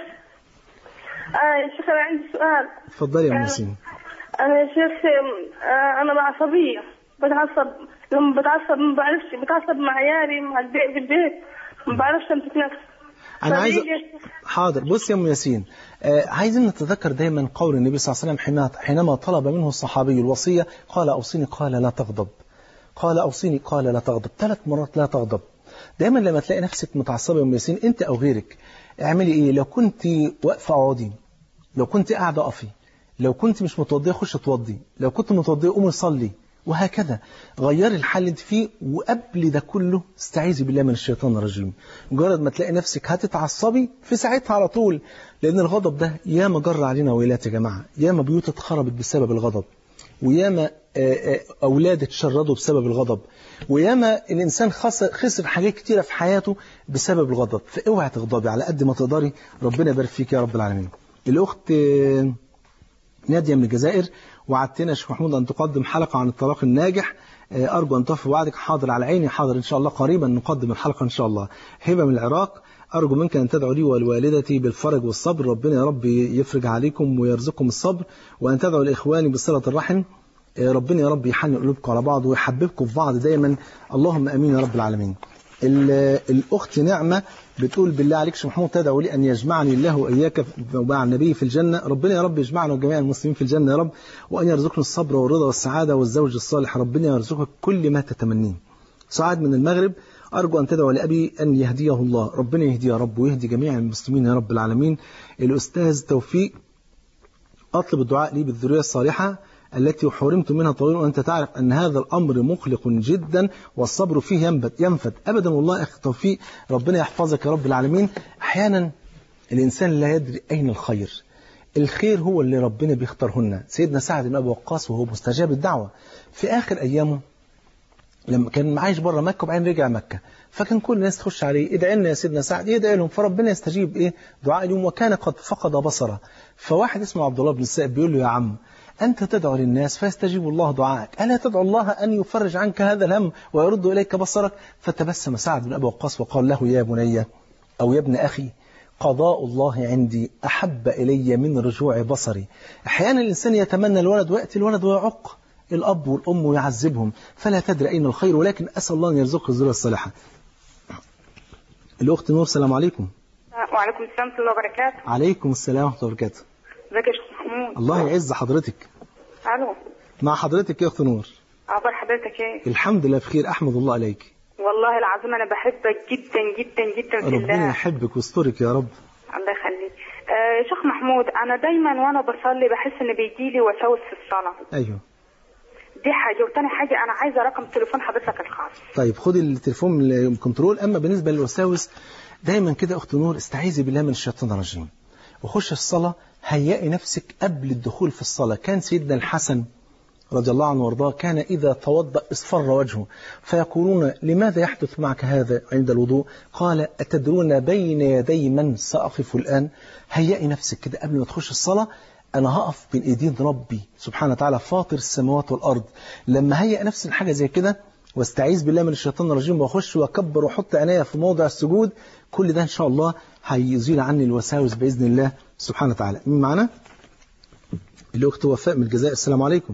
Speaker 6: اه يا شيخ انا عندي سؤال.
Speaker 2: اتفضلي يا ام ياسين.
Speaker 6: انا يا شيخ آه انا عصبيه، بتعصب لما بتعصب ما بعرفش، بتعصب مع عيالي مع البيت في البيت ما بعرفش امسك نفسي.
Speaker 2: أنا عايز حاضر. بص يا أم ياسين، آه عايزين نتذكر دايما قول النبي صلى الله عليه وسلم حينما طلب منه الصحابي الوصية قال أوصيني، قال لا تغضب، قال أوصيني، قال لا تغضب، ثلاث مرات لا تغضب. دايما لما تلاقي نفسك متعصبة يا أم ياسين أنت أو غيرك اعملي إيه؟ لو كنت واقفة اقعدي، لو كنت قاعدة اقفي، لو كنت مش متوضية خش اتوضي، لو كنت متوضية قومي صلي، وهكذا. غيري الحل اللي انت فيه. وقبل ده كله استعيذي بالله من الشيطان الرجيم. مجرد ما تلاقي نفسك هتتعصبي في ساعتها على طول، لأن الغضب ده ياما جر علينا ويلات يا جماعة، ياما بيوت اتخربت بسبب الغضب، وياما أولاد اتشردوا بسبب الغضب، وياما الإنسان خسر, خسر حاجات كتيرة في حياته بسبب الغضب. فاوعي تغضبي على قد ما تقدري. ربنا يبارك فيك يا رب العالمين. الأخت نادية من الجزائر، وعدتنا شيخ محمود أن تقدم حلقة عن الطلاق الناجح، أرجو أن توفي وعدك. حاضر على عيني، حاضر إن شاء الله قريبا نقدم الحلقة إن شاء الله. هبة من العراق، أرجو منك أن تدعو لي ولوالدتي بالفرج والصبر، ربنا يا رب يفرج عليكم ويرزقكم الصبر، وأن تدعو لإخواني بصلة الرحم، ربنا يا رب يحنن قلوبكم على بعض ويحببكم في بعض دايما، اللهم أمين يا رب العالمين. الأخت نعمة بتقول بالله عليك شيخ محمود تدعو لي أن يجمعني الله وإياك مع النبي في الجنة. ربنا يا رب يجمعنا وجميع المسلمين في الجنة يا رب، وأن يرزقنا الصبر والرضا والسعادة والزوج الصالح. ربنا يرزقك كل ما تتمنين. سعاد من المغرب، أرجو أن تدعو لأبي أن يهديه الله. ربنا يهديه يا رب ويهدي جميع المسلمين يا رب العالمين. الأستاذ توفيق، أطلب الدعاء لي بالذرية الصالحة التي حرمت منها طويلا، وأنت تعرف أن هذا الأمر مقلق جدا والصبر فيه ينفد ينفد أبدا. والله أخي توفيق ربنا يحفظك يا رب العالمين. أحيانا الإنسان لا يدري أين الخير، الخير هو اللي ربنا بيختارهن. سيدنا سعد بن أبي وقاص وهو مستجاب الدعوة في آخر أيامه لما كان عايش بره مكة وبعدين رجع مكة، فكان كل الناس تخش عليه ادعي لنا يا سيدنا سعد، يدعي لهم فربنا يستجيب ايه دعاء اليوم، وكان قد فقد بصره. فواحد اسمه عبد الله بن السائب بيقول له يا عم أنت تدعو للناس فيستجيب الله دعائك، ألا تدعو الله أن يفرج عنك هذا الهم ويرد إليك بصرك؟ فتبسم سعد بن أبي وقاص وقال له يا بني أو يا ابن أخي قضاء الله عندي أحب إلي من رجوع بصري. أحيانا الإنسان يتمنى الولد ويأتي الولد ويعق الأب والأم ويعذبهم، فلا تدري أين الخير، ولكن أسأل الله أن يرزقك الذرية الصالحة. الأخت نور، السلام عليكم.
Speaker 7: وعليكم السلام ورحمة الله وبركاته.
Speaker 2: عليكم السلام ورحمة الله وبركاته.
Speaker 7: ازيك يا شيخ محمود؟
Speaker 2: الله يعز حضرتك.
Speaker 7: الو.
Speaker 2: مع حضرتك يا أخت نور.
Speaker 7: أخبار حضرتك إيه؟
Speaker 2: الحمد لله بخير، أحمد الله عليك.
Speaker 7: والله العظيم أنا بحبك جدا جدا جدا في الله.
Speaker 2: ربنا يحبك ويسترك يا رب.
Speaker 7: الله يخليك. آه شيخ محمود، أنا دايما وأنا بصلي بحس إن بيجيلي وساوس في الصلاة.
Speaker 2: أيوه.
Speaker 7: دي حاجة، وتاني حاجة أنا عايزة رقم تليفون حضرتك الخاص.
Speaker 2: طيب خدي التليفون من الكنترول. أما بالنسبة للوساوس دايما كده أخت نور استعيذي بالله من الشيطان الرجيم وخش الصلاة، هيئي نفسك قبل الدخول في الصلاة. كان سيدنا الحسن رضي الله عنه وارضاه كان إذا توضأ اصفر وجهه، فيقولون لماذا يحدث معك هذا عند الوضوء؟ قال أتدرون بين يدي من سأقف الآن؟ هيئي نفسك كده قبل ما تخش الصلاة، أنا هقف بين إيدين ربي سبحانه وتعالى فاطر السماوات والأرض. لما هيئ نفسي لحاجة زي كده واستعيذ بالله من الشيطان الرجيم واخش واكبر واحط عينيا في موضع السجود، كل ده إن شاء الله هيزيل عني الوساوس بإذن الله سبحانه وتعالى. مين معنا؟ الأخت وفاء من الجزائر، السلام عليكم.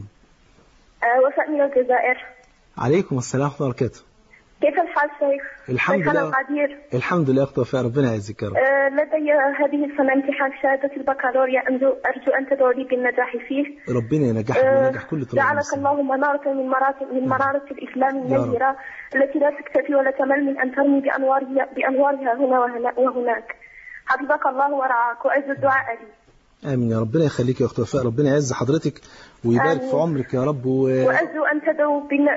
Speaker 4: أه وفاء من الجزائر.
Speaker 2: عليكم السلام ورحمة الله وبركاته.
Speaker 4: كيف الحال شيخ؟
Speaker 2: الحمد لله.
Speaker 4: القدير.
Speaker 2: الحمد لله أخت وفاء، ربنا يعزك يا رب.
Speaker 4: أه لدي هذه السنة امتحان شهادة البكالوريا، أرجو أن تدعو لي بالنجاح فيه.
Speaker 2: ربنا ينجحك وينجح كل طلاب.
Speaker 4: جعلك اللهم منارة من مراتب من منارة الإسلام النيرة التي لا تكتفي ولا تمل من أن ترمي بأنوارها بأنوارها هنا وهناك. حفظك الله ورعاك وأعز الدعاء لي.
Speaker 2: آمين يا ربنا يخليك يا أخت وفاء، ربنا يعز حضرتك ويبارك آمين في عمرك يا رب. و...
Speaker 4: وأرجو أن تدعو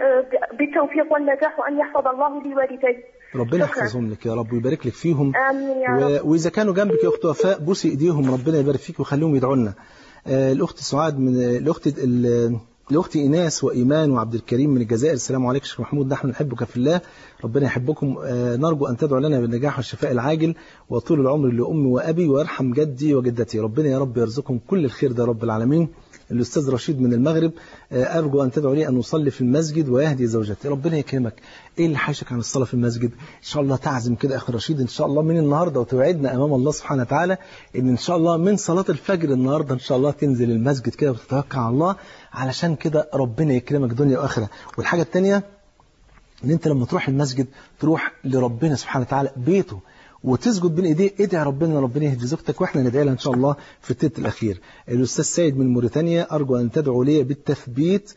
Speaker 4: بالتوفيق والنجاح وأن يحفظ الله لي والدي.
Speaker 2: ربنا يحفظهم لك يا رب ويبارك لك فيهم.
Speaker 4: آمين يا رب.
Speaker 2: و... وإذا كانوا جنبك يا أخت وفاء بوسي إيديهم، ربنا يبارك فيك وخليهم يدعوا لنا. آه الأخت سعاد من الأخت ال... الأخت إيناس وإيمان وعبد الكريم من الجزائر، السلام عليكم شيخ محمود، نحن نحبك في الله، ربنا يحبكم. آه نرجو أن تدعو لنا بالنجاح والشفاء العاجل وطول العمر لأمي وأبي ويرحم جدي وجدتي، ربنا يا رب يرزقهم كل الخير ده رب العالمين. الأستاذ رشيد من المغرب، آه أرجو أن تدعو لي أن أصلي في المسجد ويهدي زوجتي، ربنا يكرمك. إيه اللي حاشك عن الصلاة في المسجد؟ إن شاء الله تعزم كده أخي رشيد إن شاء الله من النهاردة وتوعدنا أمام الله سبحانه وتعالى إن إن شاء الله من صلاة الفجر النهاردة إن شاء الله تنزل المسجد كده وتتوكل على الله، علشان كده ربنا يكرمك دنيا وآخرة. والحاجة الثانية إن أنت لما تروح المسجد تروح لربنا سبحانه وتعالى بيته وتسجد بين ايديه، ادعي ربنا ربنا يهدي زوجتك، واحنا ندعي لها ان شاء الله في التلت الاخير. الاستاذ سيد من موريتانيا، ارجو ان تدعو لي بالتثبيت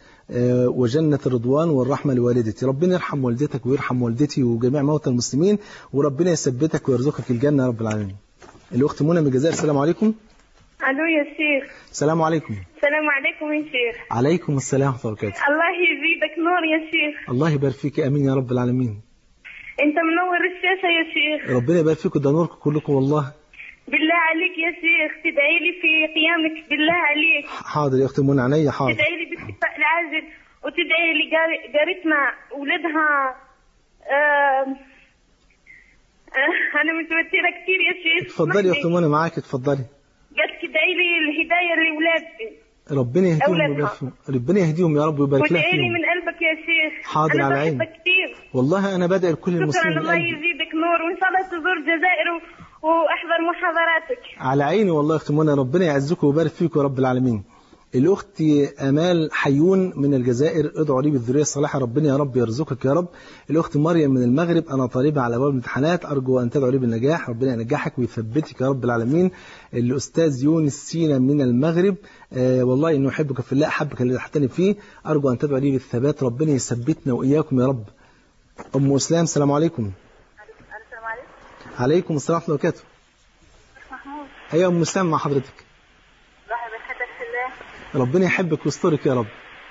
Speaker 2: وجنة الرضوان والرحمة لوالدتي، ربنا يرحم والدتك ويرحم والدتي وجميع موتى المسلمين وربنا يثبتك ويرزقك الجنة يا رب العالمين. الاخت منى من الجزائر، السلام عليكم.
Speaker 7: الو يا شيخ.
Speaker 2: السلام عليكم.
Speaker 7: السلام عليكم يا شيخ.
Speaker 2: عليكم السلام ورحمة الله وبركاته.
Speaker 7: الله يزيدك نور يا شيخ.
Speaker 2: الله يبارك فيك، امين يا رب العالمين.
Speaker 7: انت منور الشاشة يا شيخ.
Speaker 2: ربنا يبارك فيكم، ده نوركم كلكم والله.
Speaker 7: بالله عليك يا شيخ تدعي لي في قيامك بالله عليك.
Speaker 2: حاضر يا اختي منى، عينيا حاضر.
Speaker 7: تدعي لي بالشفاء العاجل وتدعي لي جارتنا ولدها. آه آه انا متوترة كتير يا شيخ.
Speaker 2: اتفضلي يا اختي منى، معاك اتفضلي.
Speaker 7: قالت تدعي لي الهداية لاولادي.
Speaker 2: ربنا يهديهم ربنا يهديهم يا رب ويبارك لها فيهم.
Speaker 7: وادعي لي من قلبك يا شيخ.
Speaker 2: حاضر على عيني. والله انا بدعي لكل المسلمين.
Speaker 7: شكرا، الله يزيدك نور، وان شاء الله تزور الجزائر واحضر محاضراتك.
Speaker 2: على عيني والله يا اختي منى، ربنا يعزكم ويبارك فيكم يا رب العالمين. الاخت امال حيون من الجزائر، ادعوا لي بالذريه الصالحه، ربنا يا رب يرزقك يا رب. الاخت مريم من المغرب، انا طالبه على ابواب الامتحانات، ارجو ان تدعوا لي بالنجاح، ربنا ينجحك ويثبتك يا رب العالمين. الاستاذ يونس سينا من المغرب، آه والله انه احبك في الله، احبك اللي احتني فيه، ارجو ان تدعوا لي بالثبات، ربنا يثبتنا واياكم يا رب. أم أسلام السلام عليكم.
Speaker 8: السلام عليكم.
Speaker 2: عليكم السلام ورحمة الله وبركاته.
Speaker 8: محمود.
Speaker 2: أيوة أم أسلام مع حضرتك.
Speaker 8: الله بيحبك في الله.
Speaker 2: ربنا يحبك ويسترك يا رب.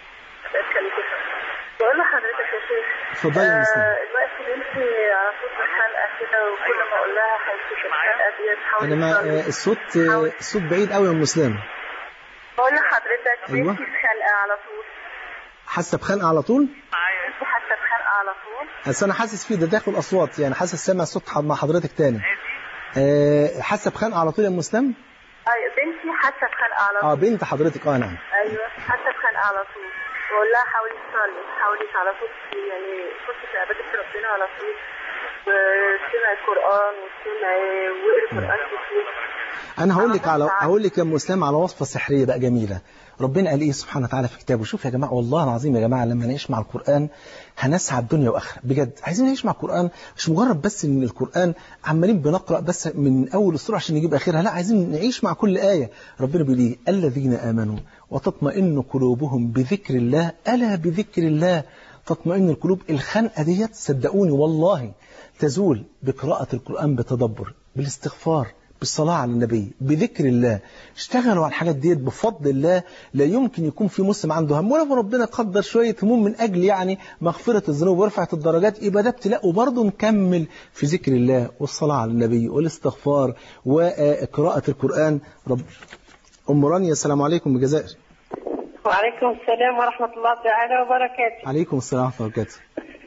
Speaker 8: بقول لحضرتك يا شيخ.
Speaker 2: اتفضلي يا أم أسلام.
Speaker 8: دلوقتي بنتي على طول في الحلقة كده وكل ما أقول لها هيشوف الحلقة ديت حاولي.
Speaker 2: أنا ما الصوت الصوت بعيد قوي يا أم أسلام.
Speaker 8: بقول لحضرتك
Speaker 2: أيوة.
Speaker 8: بنتي في خلقة على طول.
Speaker 2: حاسة بخنقة على طول؟
Speaker 8: بنتي حاسة بخلقة على طول.
Speaker 2: بس أنا حاسس فيه ده داخل أصوات يعني حاسس سامع صوت مع حضرتك تاني. أه حاسة بخنقة على طول يا أم أسلام؟
Speaker 8: أيوة بنتي حاسة بخلقة على طول.
Speaker 2: اه بنت حضرتك اه نعم.
Speaker 8: أيوة حاسة بخلقة على طول. بقول لها حاولي تصلي حاولي على طول يعني خشي في عبادة ربنا على طول وسمع القرآن وسمع وقري القرآن كتير.
Speaker 2: انا هقول لك على هقول لك يا ام اسلام على وصفه سحريه بقى جميله. ربنا قال ايه سبحانه وتعالى في كتابه. شوف يا جماعه والله العظيم يا جماعه لما نعيش مع القران هنسعد الدنيا واخره بجد. عايزين نعيش مع القران مش مجرد بس ان القران عمالين بنقرا بس من اول السوره عشان نجيب اخرها، لا عايزين نعيش مع كل ايه. ربنا بيقول ايه الذين امنوا وتطمئن قلوبهم بذكر الله الا بذكر الله تطمئن القلوب. الخنقه ديت صدقوني والله تزول بقراءه القران بتدبر بالاستغفار بالصلاة على النبي بذكر الله. اشتغلوا على الحاجات ديت بفضل الله. لا يمكن يكون في مسلم عنده هم ولو ربنا قدر شوية هموم من أجل يعني مغفرة الذنوب ورفعة الدرجات يبقى ده ابتلاء وبرضه نكمل في ذكر الله والصلاة على النبي والاستغفار وقراءة القرآن. رب أم رانيا السلام عليكم من الجزائر.
Speaker 9: وعليكم السلام ورحمة الله تعالى وبركاته.
Speaker 2: عليكم السلام ورحمة الله وبركاته.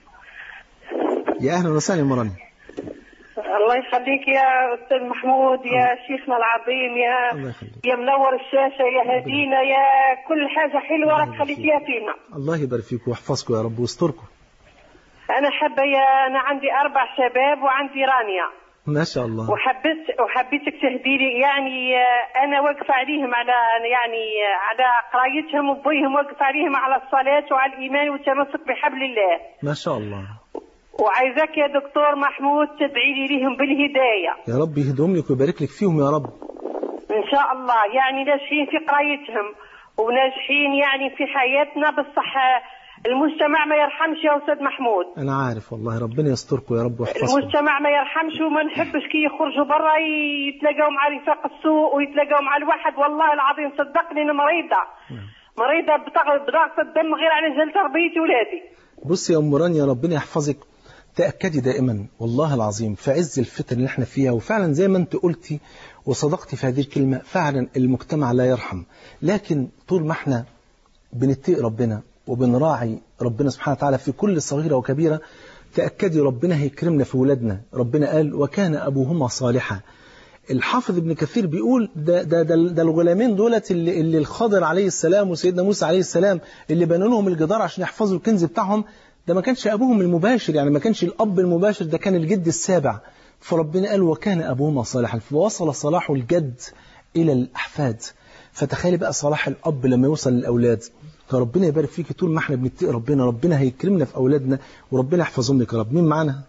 Speaker 2: يا أهلا وسهلا يا أم رانيا.
Speaker 9: الله يخليك يا أستاذ محمود يا شيخنا العظيم يا يا منور الشاشة يا هدينا يا كل حاجة حلوة راك خليتيها فينا.
Speaker 2: الله يبارك فيك ويحفظكم يا رب ويستركم.
Speaker 9: أنا حابة يا أنا عندي أربع شباب وعندي رانيا.
Speaker 2: ما شاء الله.
Speaker 9: وحبيت وحبيتك تهدي لي يعني أنا واقفة عليهم على يعني على قرايتهم وبيهم واقفة عليهم على الصلاة وعلى الإيمان والتمسك بحبل الله.
Speaker 2: ما شاء الله.
Speaker 9: وعايزاك يا دكتور محمود تدعي لي لهم بالهداية.
Speaker 2: يا رب يهدهم لك ويبارك لك فيهم يا رب.
Speaker 9: إن شاء الله يعني ناجحين في قرايتهم وناجحين يعني في حياتنا بالصح. المجتمع ما يرحمش يا أستاذ محمود.
Speaker 2: أنا عارف والله ربنا يستركم يا رب ويحفظكم.
Speaker 9: المجتمع ما يرحمش وما نحبش كي يخرجوا برا يتلاقوا مع رفاق السوء ويتلاقوا مع الواحد. والله العظيم صدقني أنا مريضة مريضة بضغط الدم غير عن جل تربية ولادي.
Speaker 2: بصي يا أم رانيا ربنا يحفظك. تأكدي دائما والله العظيم في عز الفتن اللي احنا فيها وفعلا زي ما انت قلتي وصدقتي في هذه الكلمة فعلا المجتمع لا يرحم. لكن طول ما احنا بنتقي ربنا وبنراعي ربنا سبحانه وتعالى في كل صغيرة وكبيرة تأكدي ربنا هيكرمنا في ولادنا. ربنا قال وكان أبوهما صالحا. الحافظ ابن كثير بيقول ده, ده, ده, ده الغلامين دولت اللي, اللي الخضر عليه السلام وسيدنا موسى عليه السلام اللي بنوا لهم الجدار عشان يحفظوا الكنز بتاعهم ده ما كانش أبوهم المباشر يعني ما كانش الأب المباشر ده كان الجد السابع. فربنا قال وكان أبوهما صالحا فوصل صلاح الجد إلى الأحفاد. فتخيلي بقى صلاح الأب لما يوصل للأولاد. فربنا يبارك فيك طول ما احنا بنتقي ربنا ربنا هيكرمنا في أولادنا وربنا يحفظهم لك يا رب. مين معانا؟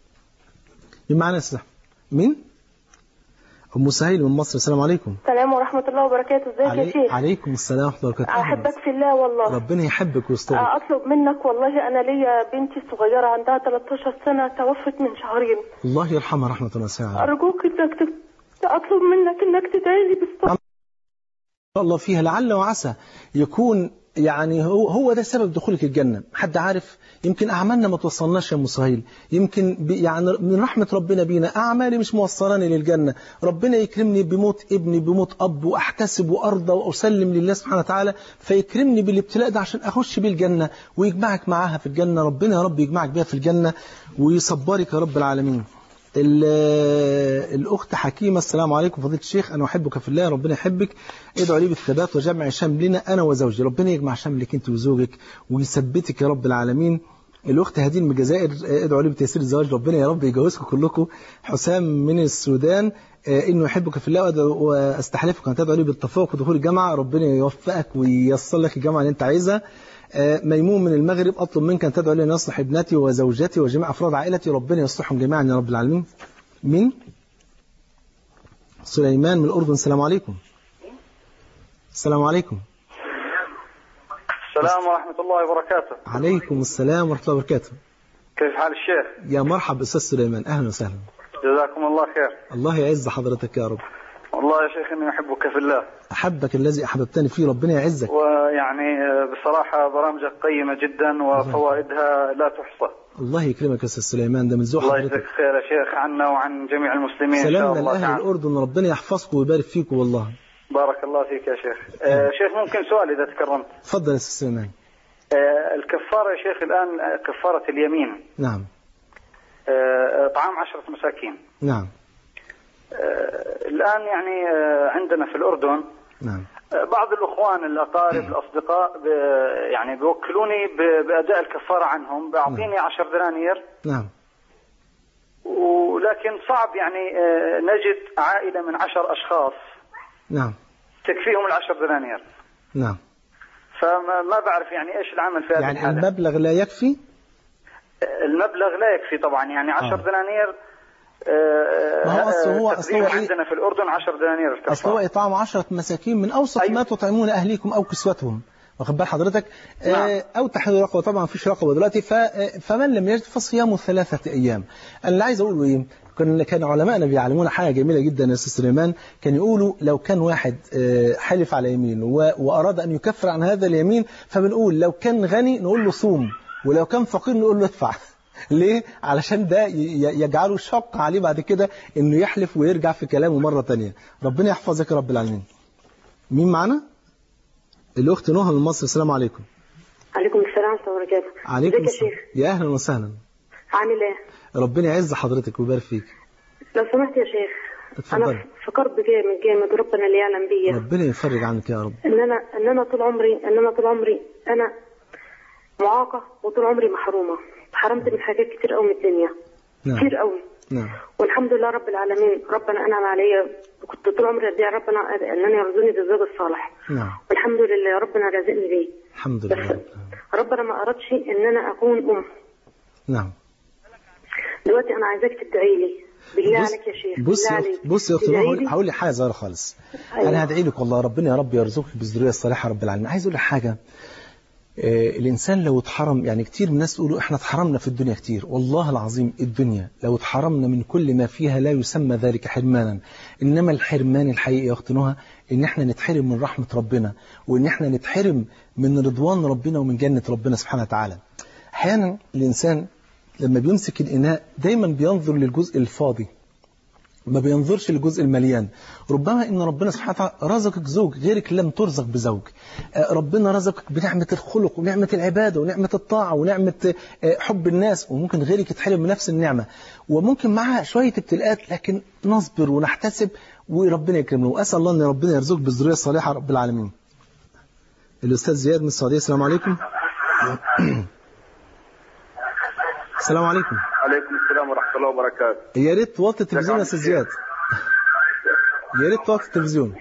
Speaker 2: مين معانا يا أستاذ؟ مين؟ أم سهيل من مصر. السلام عليكم.
Speaker 4: السلام ورحمة الله وبركاته. ازيك
Speaker 2: علي...
Speaker 4: يا شيخ؟
Speaker 2: عليكم السلام ورحمة الله وبركاته.
Speaker 4: أحبك في الله والله.
Speaker 2: ربنا يحبك ويسترك.
Speaker 4: أطلب منك والله أنا ليا بنتي الصغيرة عندها ثلاثة عشر سنة توفت من شهرين.
Speaker 2: الله يرحمها رحمة واسعة.
Speaker 4: أرجوك إنك أطلب منك إنك تدعي لي بالصبر.
Speaker 2: إن شاء الله فيها لعل وعسى يكون يعني هو هو ده سبب دخولك الجنة. حد عارف يمكن أعمالنا ما توصلناش يا أم سهيل يمكن يعني من رحمة ربنا بينا أعمالي مش موصلاني للجنة. ربنا يكرمني بموت ابني بموت أب وأحتسب وأرضى وأسلم لله سبحانه وتعالى فيكرمني بالابتلاء ده عشان أخش بيه الجنة ويجمعك معاها في الجنة. ربنا يا رب يجمعك بيها في الجنة ويصبرك يا رب العالمين. الأخت حكيمة السلام عليكم فضيلة الشيخ أنا أحبك في الله ربنا يحبك. ادعوا لي بالثبات وجمع شملنا أنا وزوجي. ربنا يجمع شملك أنت وزوجك ويثبتك يا رب العالمين. الأخت هدين من الجزائر ادعوا لي بتيسير الزواج ربنا يا رب يجوزكم كلكم. حسام من السودان إنه يحبك في الله وأستحلفك أن تدعوا لي بالتفوق ودخول الجامعة ربنا يوفقك وييسر لك الجامعة اللي أنت عايزها. ميمون من المغرب أطلب منك أن تدعو لي أن يصلح ابنتي وزوجتي وجميع أفراد عائلتي ربنا يصلحهم جميعا يا رب العالمين. مين؟ سليمان من الأردن. السلام عليكم. السلام عليكم.
Speaker 10: السلام ورحمة الله وبركاته.
Speaker 2: عليكم السلام ورحمة الله وبركاته.
Speaker 10: كيف حال الشيخ؟
Speaker 2: يا مرحب أستاذ سليمان، أهلا وسهلا.
Speaker 10: جزاكم الله خير.
Speaker 2: الله يعز حضرتك يا رب.
Speaker 10: والله يا شيخ إني أحبك في الله.
Speaker 2: أحبك الذي أحببتني فيه، ربنا يعزك.
Speaker 10: ويعني بصراحة برامجك قيمة جدا وفوائدها لا تحصى.
Speaker 2: الله يكرمك يا أستاذ سليمان، ده من ذوق حضرتك.
Speaker 10: الله يجزاك خير يا شيخ عنا وعن جميع المسلمين إن شاء الله.
Speaker 2: سلامنا لأهل الأردن، ربنا يحفظكم ويبارك فيكم والله.
Speaker 10: بارك الله فيك يا شيخ. آه شيخ ممكن سؤال إذا تكرمت؟
Speaker 2: تفضل يا أستاذ سليمان.
Speaker 10: آه الكفارة يا شيخ الآن كفارة اليمين.
Speaker 2: نعم.
Speaker 10: آه طعام عشرة مساكين.
Speaker 2: نعم.
Speaker 10: آه الآن يعني آه عندنا في الأردن
Speaker 2: نعم
Speaker 10: آه بعض الأخوان الأقارب الأصدقاء يعني بيوكلوني بأداء الكفارة عنهم، بيعطيني عشر دنانير.
Speaker 2: نعم.
Speaker 10: ولكن صعب يعني آه نجد عائلة من عشر أشخاص
Speaker 2: نعم
Speaker 10: تكفيهم العشر دنانير.
Speaker 2: نعم.
Speaker 10: فما ما بعرف يعني إيش العمل في هذه
Speaker 2: يعني
Speaker 10: الحالة.
Speaker 2: المبلغ لا يكفي؟
Speaker 10: المبلغ لا يكفي طبعا، يعني عشر
Speaker 2: آه.
Speaker 10: دنانير.
Speaker 2: ما هو أصل هو أصل هو
Speaker 10: عندنا في الأردن عشر دنانير الكفارة.
Speaker 2: أصل هو إطعام عشرة مساكين من أوسط أيوة. ما تطعمون أهليكم أو كسوتهم، واخد بال حضرتك؟ نعم. أو تحرير رقبة، طبعا مفيش رقبة دلوقتي. فمن لم يجد فصيام ثلاثة أيام. أنا اللي عايز أقوله إيه؟ كان كان علماءنا بيعلمونا حاجة جميلة جدا يا أستاذ سليمان، كان يقولوا لو كان واحد حلف على يمين وأراد أن يكفر عن هذا اليمين، فبنقول لو كان غني نقول له صوم، ولو كان فقير نقول له ادفع. ليه؟ علشان ده يجعله شق عليه بعد كده انه يحلف ويرجع في كلامه مرة تانية. ربنا يحفظك يا رب العالمين. مين معنا؟ الأخت نهى من مصر. السلام عليكم.
Speaker 11: عليكم السلام ورحمة الله وبركاته.
Speaker 2: عليكم السلام يا أهلا وسهلا.
Speaker 11: عامل ايه؟
Speaker 2: ربنا يعز حضرتك ويبارك فيك.
Speaker 11: لو سمحت يا شيخ،
Speaker 2: اتفضل.
Speaker 11: أنا في كرب جامد جامد ربنا اللي يعلم بيا.
Speaker 2: ربنا يفرج عنك يا رب.
Speaker 11: إن أنا إن أنا طول عمري إن أنا طول عمري أنا معاقة، وطول عمري محرومة، حرمت من حاجات كتير قوي من الدنيا.
Speaker 2: نعم.
Speaker 11: كتير قوي.
Speaker 2: نعم.
Speaker 11: والحمد لله رب العالمين، ربنا أنعم عليا، كنت طول عمري أدعي ربنا أنني يرزقني بالزوج الصالح.
Speaker 2: نعم.
Speaker 11: والحمد لله ربنا رازقني بيه.
Speaker 2: الحمد لله.
Speaker 11: بس ربنا ما أردش إن أنا أكون أم.
Speaker 2: نعم.
Speaker 11: دلوقتي أنا عايزاك تدعي لي بالله عليك يا شيخ.
Speaker 2: بص بص يا اختي، هقول هقول لك حاجه صغيره خالص.
Speaker 11: أيوة.
Speaker 2: انا هدعي لك والله ربنا يا رب يرزقك بالذريه الصالحه رب العالمين. عايز اقول لك حاجه، آه الانسان لو اتحرم، يعني كتير من الناس يقولوا احنا اتحرمنا في الدنيا كتير، والله العظيم الدنيا لو اتحرمنا من كل ما فيها لا يسمى ذلك حرمانا، انما الحرمان الحقيقي يا اختي نهى ان احنا نتحرم من رحمه ربنا، وان احنا نتحرم من رضوان ربنا ومن جنه ربنا سبحانه وتعالى. احيانا الانسان لما بيمسك الإناء دايما بينظر للجزء الفاضي، ما بينظرش للجزء المليان. ربما إن ربنا سبحانه وتعالى رزقك زوج غيرك لم ترزق بزوج، ربنا رزقك بنعمة الخلق ونعمة العبادة ونعمة الطاعة ونعمة حب الناس، وممكن غيرك يتحرم من نفس النعمة، وممكن معها شوية ابتلاءات، لكن نصبر ونحتسب وربنا يكرمنا. وأسأل الله أن ربنا يرزقك بالذرية الصالحة رب العالمين. الأستاذ زياد من السعودية. السلام عليكم. السلام عليكم.
Speaker 12: عليكم السلام ورحمة الله وبركاته.
Speaker 2: يا ريت توطي التلفزيون يا أستاذ زياد. يا ريت توطي التلفزيون.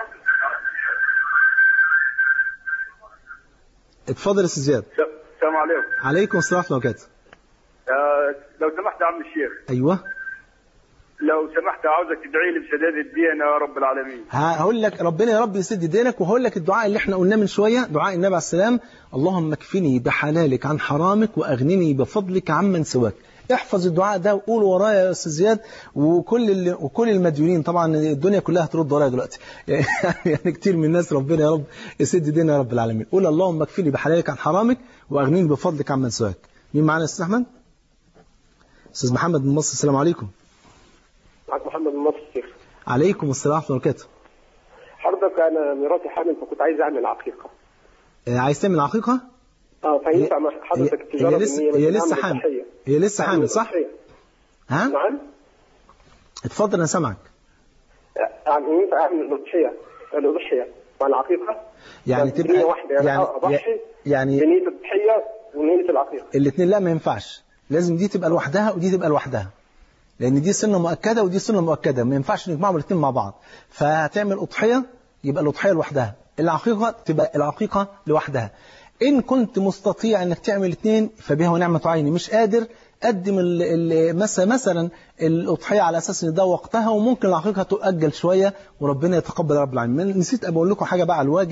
Speaker 2: اتفضل يا أستاذ زياد.
Speaker 12: السلام عليكم.
Speaker 2: عليكم السلام ورحمة الله وبركاته.
Speaker 12: آه لو سمحت يا عم الشيخ.
Speaker 2: أيوه.
Speaker 12: لو سمحت عاوزك تدعي لي بسداد الدين يا رب العالمين.
Speaker 2: هقول لك ربنا يا رب يسد دينك، وهقول لك الدعاء اللي احنا قلناه من شوية، دعاء النبي عليه السلام: اللهم اكفني بحلالك عن حرامك واغنني بفضلك عمن سواك. احفظ الدعاء ده وقول ورايا يا استاذ زياد، وكل اللي وكل المديونين، طبعا الدنيا كلها هترد ورايا دلوقتي يعني كتير من الناس ربنا يا رب يسد ديننا يا رب العالمين. قول اللهم اكفني بحلالك عن حرامك واغنني بفضلك عمن سواك. مين معانا يا استاذ احمد؟ استاذ محمد من مصر. السلام عليكم.
Speaker 13: معك محمد من مصر الشيخ.
Speaker 2: عليكم السلام ورحمة الله وبركاته.
Speaker 13: حضرتك أنا مراتي حامل، فكنت عايز أعمل عقيقة.
Speaker 2: آه عايز تعمل عقيقة؟
Speaker 13: اه فينفع مع حضرتك التجارة؟
Speaker 2: هي لسه هي لسه حامل هي لسه حامل صح؟ ها؟
Speaker 13: نعم.
Speaker 2: اتفضل أنا سامعك.
Speaker 13: يعني ينفع أعمل الأضحية الأضحية مع العقيقة؟
Speaker 2: يعني تبقى
Speaker 13: نية واحدة، يعني, يعني أضحي
Speaker 2: يعني
Speaker 13: بنية الضحية ونية العقيقة.
Speaker 2: الاثنين لا، ما ينفعش، لازم دي تبقى لوحدها ودي تبقى لوحدها، لأن دي سنة مؤكدة ودي سنة مؤكدة، ما ينفعش نجمعهم الاثنين مع بعض. فهتعمل أضحية يبقى الأضحية لوحدها، العقيقة تبقى العقيقة لوحدها. إن كنت مستطيع أنك تعمل اثنين فبها ونعمة عيني، مش قادر قدم مثلا مثلا الأضحية على أساس إن ده وقتها، وممكن العقيقة تؤجل شوية وربنا يتقبل رب العالمين. نسيت أقول لكم حاجة بقى على الواجب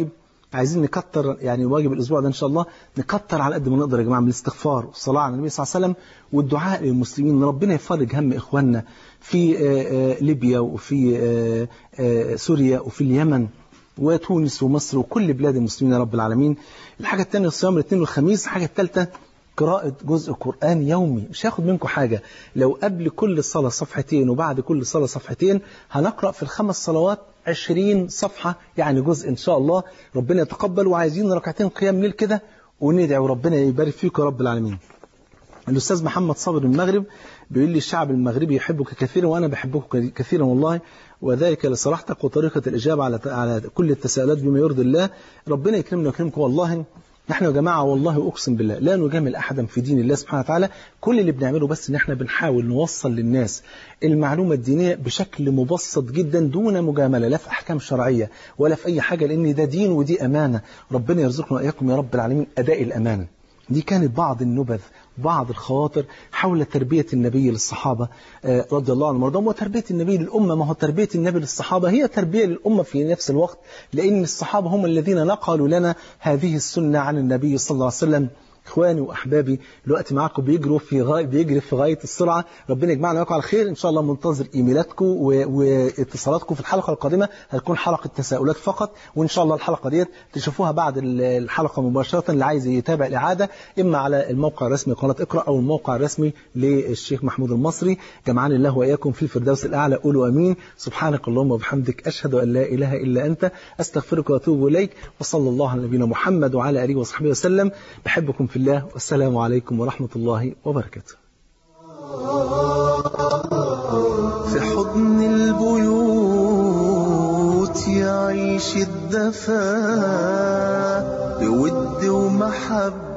Speaker 2: عايزين نكتر يعني واجب الأسبوع ده إن شاء الله نكتر على قد ما نقدر يا جماعة من الاستغفار والصلاة على النبي صلى الله عليه وسلم والدعاء للمسلمين إن ربنا يفرج هم إخواننا في ليبيا وفي سوريا وفي اليمن وتونس ومصر وكل بلاد المسلمين يا رب العالمين. الحاجة الثانية الصيام الاثنين والخميس. الحاجة الثالثة قراءة جزء قرآن يومي، مش هاخد منكم حاجة. لو قبل كل صلاة صفحتين وبعد كل صلاة صفحتين هنقرأ في الخمس صلوات عشرين صفحة يعني جزء إن شاء الله. ربنا يتقبل. وعايزين ركعتين قيام ليل كده وندعي وربنا يبارك فيكم يا رب العالمين. الأستاذ محمد صابر من المغرب بيقول لي الشعب المغربي يحبك كثيرا وأنا بحبك كثيرا والله، وذلك لصراحتك وطريقة الإجابة على على كل التساؤلات بما يرضي الله. ربنا يكرمنا ويكرمكم. والله نحن يا جماعة والله أقسم بالله لا نجامل أحدا في دين الله سبحانه وتعالى. كل اللي بنعمله بس إن احنا بنحاول نوصل للناس المعلومة الدينية بشكل مبسط جدا دون مجاملة لا في أحكام شرعية ولا في أي حاجة، لأن ده دين ودي أمانة. ربنا يرزقنا وإياكم يا رب العالمين أداء الأمانة. دي كانت بعض النبذ بعض الخواطر حول تربية النبي للصحابة رضي الله عنهم وارضاهم وتربية النبي للأمة. ما هو تربية النبي للصحابة هي تربية للأمة في نفس الوقت، لأن الصحابة هم الذين نقلوا لنا هذه السنة عن النبي صلى الله عليه وسلم. إخواني وأحبابي الوقت معاكم بيجروا في غاية بيجري في غاية السرعة. ربنا يجمعنا معاكم على خير إن شاء الله. منتظر إيميلاتكم واتصالاتكم. في الحلقة القادمة هتكون حلقة تساؤلات فقط، وإن شاء الله الحلقة ديت تشوفوها بعد الحلقة مباشرة. اللي عايز يتابع الإعادة إما على الموقع الرسمي قناة اقرأ أو الموقع الرسمي للشيخ محمود المصري. جمعنا الله وإياكم في الفردوس الأعلى. قولوا أمين. سبحانك اللهم وبحمدك أشهد أن لا إله إلا أنت أستغفرك وأتوب إليك. وصلى الله على نبينا محمد وعلى آله وصحبه وسلم. بحبكم في الله والسلام عليكم ورحمة الله وبركاته.
Speaker 1: في حضن البيوت يعيش الدفا بود ومحبة